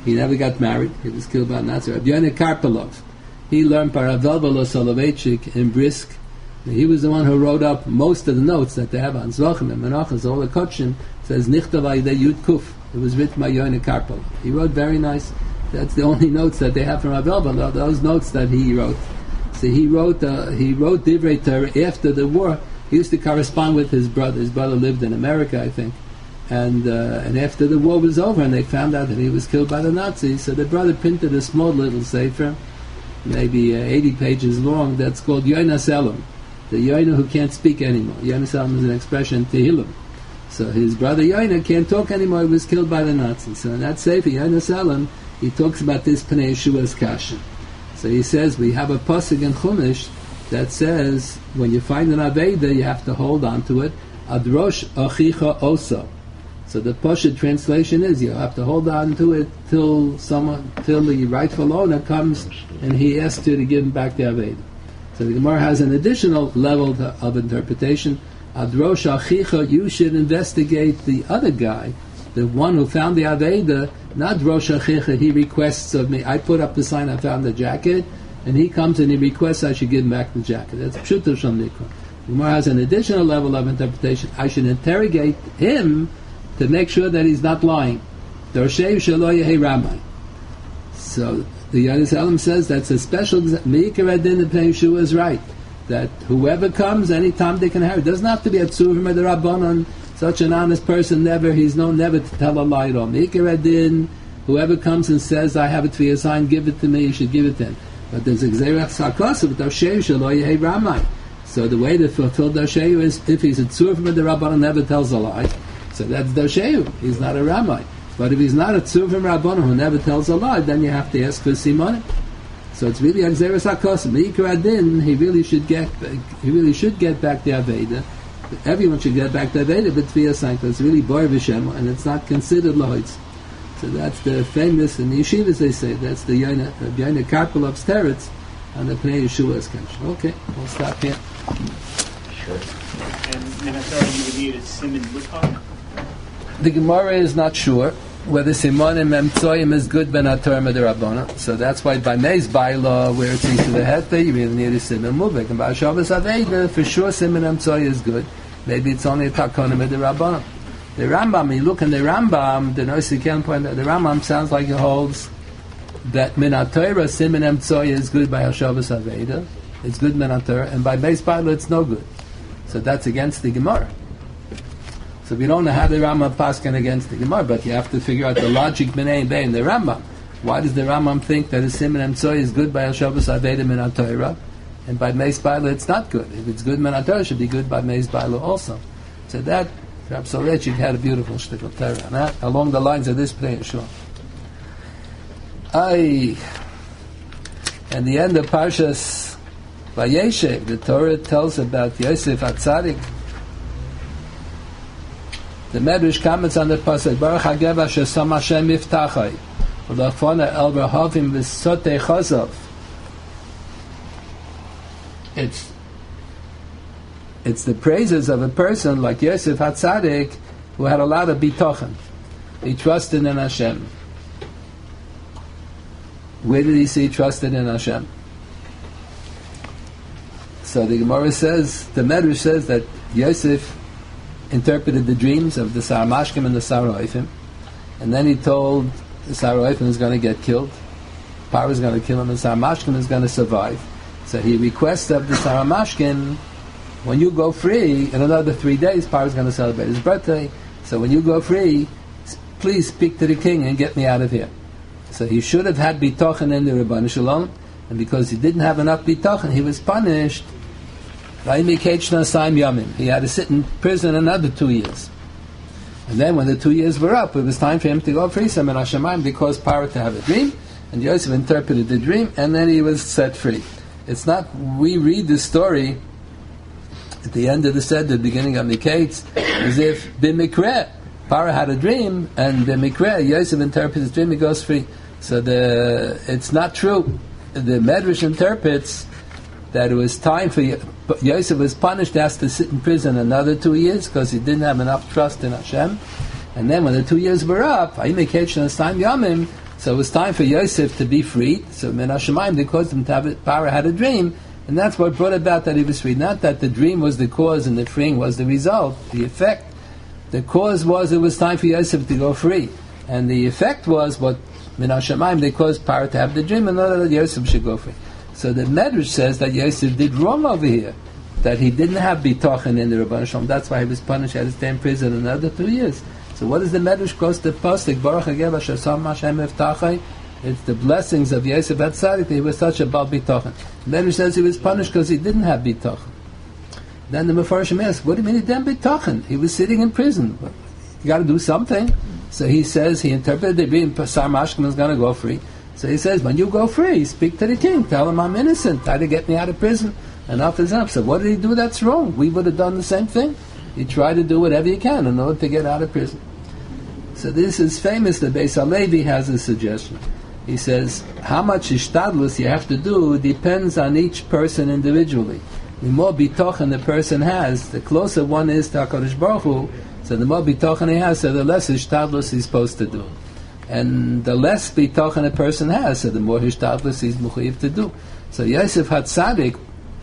He never got married. He was killed by a Nazi. Rabbi Yoina Karpelov, he learned by Rav Velvelo Soloveitchik in Brisk. He was the one who wrote up most of the notes that they have on Zvachim and Menachos. All the Kotchin says Nichtav Aydei Yud Kuf. It was written by Yoina Karpelov. He wrote very nice. That's the only notes that they have from Rav Velvelo. Those notes that he wrote. So he wrote Divrei Torah after the war. He used to correspond with his brother. His brother lived in America, I think. And after the war was over and they found out that he was killed by the Nazis, so the brother printed a small little sefer, maybe 80 pages long, that's called Yoina Selam, the Yoina who can't speak anymore. Yoina Selam is an expression, Tehillim. So his brother Yoina can't talk anymore, he was killed by the Nazis. So in that sefer, Yoina Selam, he talks about this Pnei Yeshua's Kasha. So he says, we have a pasuk in Chumash that says, when you find an Aveda, you have to hold on to it, Adrosh Achicha Oso. So the Pasha translation is you have to hold on to it till the rightful owner comes and he asks you to give him back the Aveda. So the Gemara has an additional level of interpretation. Adrosh Achicha, you should investigate the other guy, the one who found the Aveda, not Rosh Achicha, he requests of me. I put up the sign, I found the jacket, and he comes and he requests I should give him back the jacket. That's Pshuto Shal Mikra. The Gemara has an additional level of interpretation. I should interrogate him to make sure that he's not lying. Dorshei Shelo Yehi Ramai. So the Yonis Elam says that's a special Meikar Adin. The Pnei Yeshua is right. That whoever comes, anytime they can have it. It doesn't have to be a Tzuvim or the Rabbanon. Such an honest person, he's known never to tell a lie at all. Meikar Adin, whoever comes and says, I have it for your sign, give it to me, you should give it to him. But there's a Gzerach Sarkosa, but Dorshei Shelo Yehi Ramai. So the way to fulfill Dorshei is, if he's a Tzuvim or the Rabbanon, never tells a lie. So that's Dorshei. He's not a Ramai. But if he's not a Tzuvim Rabbanon who never tells a lie, then you have to ask for Simonim. So it's really a Gzeres HaKosim. Meikar Adin, he really should get back the Aveda. Everyone should get back the Aveda, but Tviyah Sankla. It's really Bar V'Shem, and it's not considered Loitz. So that's the famous, in the yeshivas they say, that's the Yoina Karpelov's teretz on the Pnei Yeshua's Kash. Okay, we'll stop here. Sure. And Minasar, you would need a Simon Luchak? The Gemara is not sure whether Simonim Emtsoyim is good ben HaTorah M'Derabbanan. So that's why by Meis Baila, where it's east of the Heta, you really need a Simon Mubek. And by Shabbos Aveda, for sure Simon Emtsoy is good. Maybe it's only a Takona M'Derabbanan. The Rambam, you look in the Rambam, the Noisy Ken point out, the Rambam sounds like it holds that Min HaTorah Simon Emtsoy is good by Shabbos Aveda. It's good Min HaTorah, and by Meis Baila it's no good. So that's against the Gemara. So we don't know how the Rambam paskin against the Gemara, but you have to figure out the logic b'nei in the Rambam. Why does the Rambam think that a Simon Emtsoy is good by Shabbos Aveda Min HaTorah, and by Meis Baila it's not good? If it's good Min HaTorah, it should be good by Meis Baila also. So that Rab Soloveitchik had a beautiful shtickle Torah on that, along the lines of this Pnei Yeshua. And the end of Parshas Vayeshev, the Torah tells about Yosef HaTzadik. The Medrash comments on the pasuk, Baruch HaGev Asher Sam Hashem Miftachai, U'lafona El Rehavim V'Sotei Chazov. It's the praises of a person like Yosef HaTzadik who had a lot of bitochen. He trusted in Hashem. Where did he see he trusted in Hashem? So the Gemara says, the Medrash says that Yosef interpreted the dreams of the Saramashkim and the Saroifim, and then he told the Saroifim is going to get killed, Paro is going to kill him, and Saramashkim is going to survive. So he requests of the Saramashkim, when you go free, in another 3 days, Paro is going to celebrate his birthday, so when you go free, please speak to the king and get me out of here. So he should have had bitochen in the Rebbeinu Shalom, and because he didn't have enough bitochen, he was punished. He had to sit in prison another 2 years. And then when the 2 years were up, it was time for him to go free some in Hashemayim because Paro to have a dream, and Yosef interpreted the dream, and then he was set free. It's not, we read the story at the end of the Seder, the beginning of Miketz, as if B'mikreh, Paro had a dream, and B'mikreh, Yosef interprets the dream, he goes free. So it's not true. The Medrash interprets that it was time for Yosef was punished, asked to sit in prison another 2 years because he didn't have enough trust in Hashem. And then when the 2 years were up, So it was time for Yosef to be freed. So Min HaShamayim, they caused him to have it. Parah had a dream, and that's what brought about that he was freed. Not that the dream was the cause and the freeing was the result, the effect. The cause was it was time for Yosef to go free. And the effect was what Min HaShamayim, they caused Parah to have the dream, and not that Yosef should go free. So the Medrash says that Yosef did wrong over here, that he didn't have bitachon in the Rebbeinu Shalom. That's why he was punished, had to stay in prison another 2 years. So what does the Medrash quote the pasuk? Baruch Hagev Asher Sam Hashem Eftachai. It's the blessings of Yosef HaTzadik that he was such a bal bitachon. The Medrash says he was punished because he didn't have bitachon. Then the Mefarshim asks, what do you mean he didn't have bitachon? He was sitting in prison. You got to do something. So he says, he interpreted the dream, Sar Mashkim is going to go free. So he says, when you go free, speak to the king, tell him I'm innocent, try to get me out of prison. Enough is enough. So what did he do that's wrong? We would have done the same thing. You try to do whatever you can in order to get out of prison. So this is famous. The Beis HaLevi has a suggestion. He says, how much ishtadlus you have to do depends on each person individually. The more bitachon the person has, the closer one is to HaKadosh Baruch Hu, so the more bitachon he has, so the less ishtadlus he's supposed to do. And the less bitachon a person has, so the more ishtadlus he's mechuyev to do. So Yosef HaTzadik,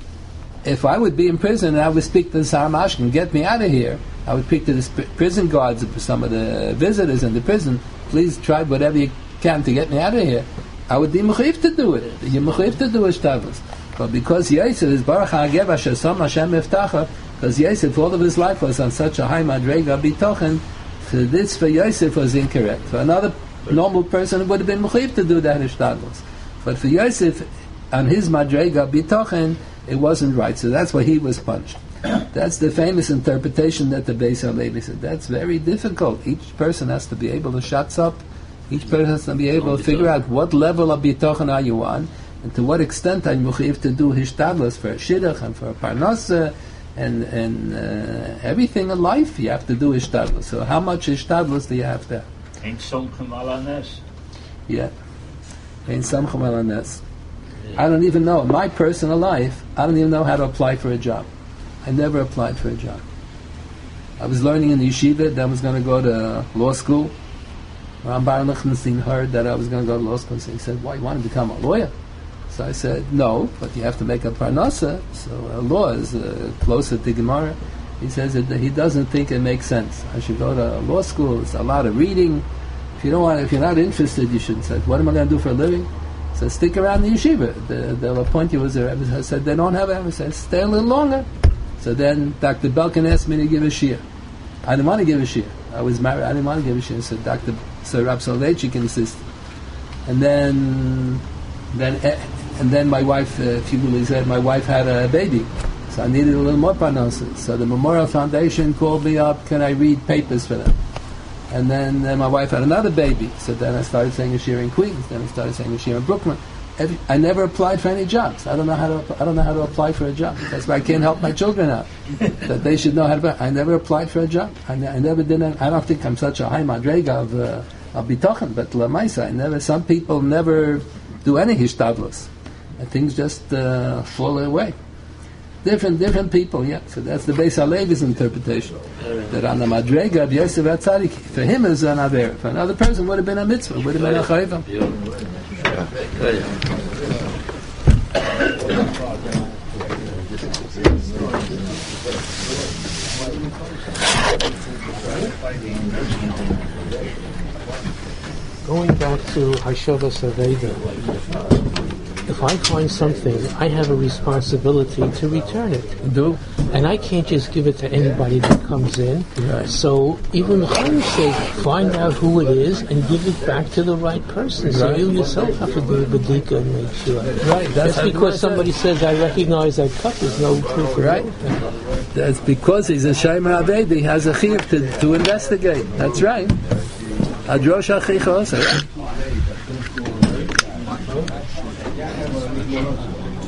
if I would be in prison and I would speak to the Sar Mashkim, get me out of here, I would speak to the prison guards, some of the visitors in the prison, please try whatever you can to get me out of here. I would be mechuyev to do it. You're mechuyev to do ishtadlus. But because Yosef is Baruch Hagev Asher Sam Hashem Eftacha, because Yosef all of his life was on such a high madrega bitachon, so this for Yosef was incorrect. For another normal person it would have been mechuyev to do that ishtadlus. But for Yosef, on his madrega bitachon, it wasn't right. So that's why he was punished. That's the famous interpretation that the Beis HaLevi said. That's very difficult. Each person has to be able to shut up. Each person has to be able to figure out what level of bitachon are you on, and to what extent are you mechuyev to do hishtadlus for a shidduch and for a parnasa and everything in life you have to do hishtadlus. So how much hishtadlus do you have to have? Ein somchem al hanes. Yeah. Ein somchem al hanes. I don't even know. In my personal life, I don't even know how to apply for a job. I never applied for a job. I was learning in the yeshiva that I was going to go to law school. Ramban Lichtenstein heard that I was going to go to law school, so he said, why, you want to become a lawyer? So I said, no, but you have to make a parnasa, so law is closer to Gemara. He says that he doesn't think it makes sense. I should go to law school, it's a lot of reading. If you're not interested, you shouldn't say, what am I going to do for a living? So stick around the yeshiva. They'll appoint you as a rebbe. I said, they don't have a rebbe. I said, stay a little longer. So then Dr. Belkin asked me to give a shiur. I didn't want to give a shiur. I was married, I didn't want to give a shiur. So Rab Soloveitchik insisted. And then my wife, a few weeks later, my wife had a baby. So I needed a little more parnasa. So the Memorial Foundation called me up, can I read papers for them? And then my wife had another baby. So then I started saying a shiur in Queens. Then I started saying a shiur in Brooklyn. I never applied for any jobs. I don't know how to apply for a job. That's why I can't help my children out. That they should know how to. I never applied for a job. I never did. I don't think I'm such a high madrega of bitachon. But lamaisa, some people never do any hishtadlus, and things just fall away. Different people, yeah. So that's the Beis HaLevi's interpretation. That on the madrega of Yosef HaTzadik, for him is an aver. For another person would have been a mitzvah, would have been a chayva. Going back to Hashavas Aveda, if I find something, I have a responsibility to return it. Do. And I can't just give it to anybody that comes in. Right. So even the Chaim says, find out who it is and give it back to the right person. So you yourself have to do a bedika and make sure. Right. Just because somebody says, I recognize that cup, is no proof. Right. That's because he's a Shaimer Aved, he has a chiyuv to investigate. That's right. Adrosh Achicha also.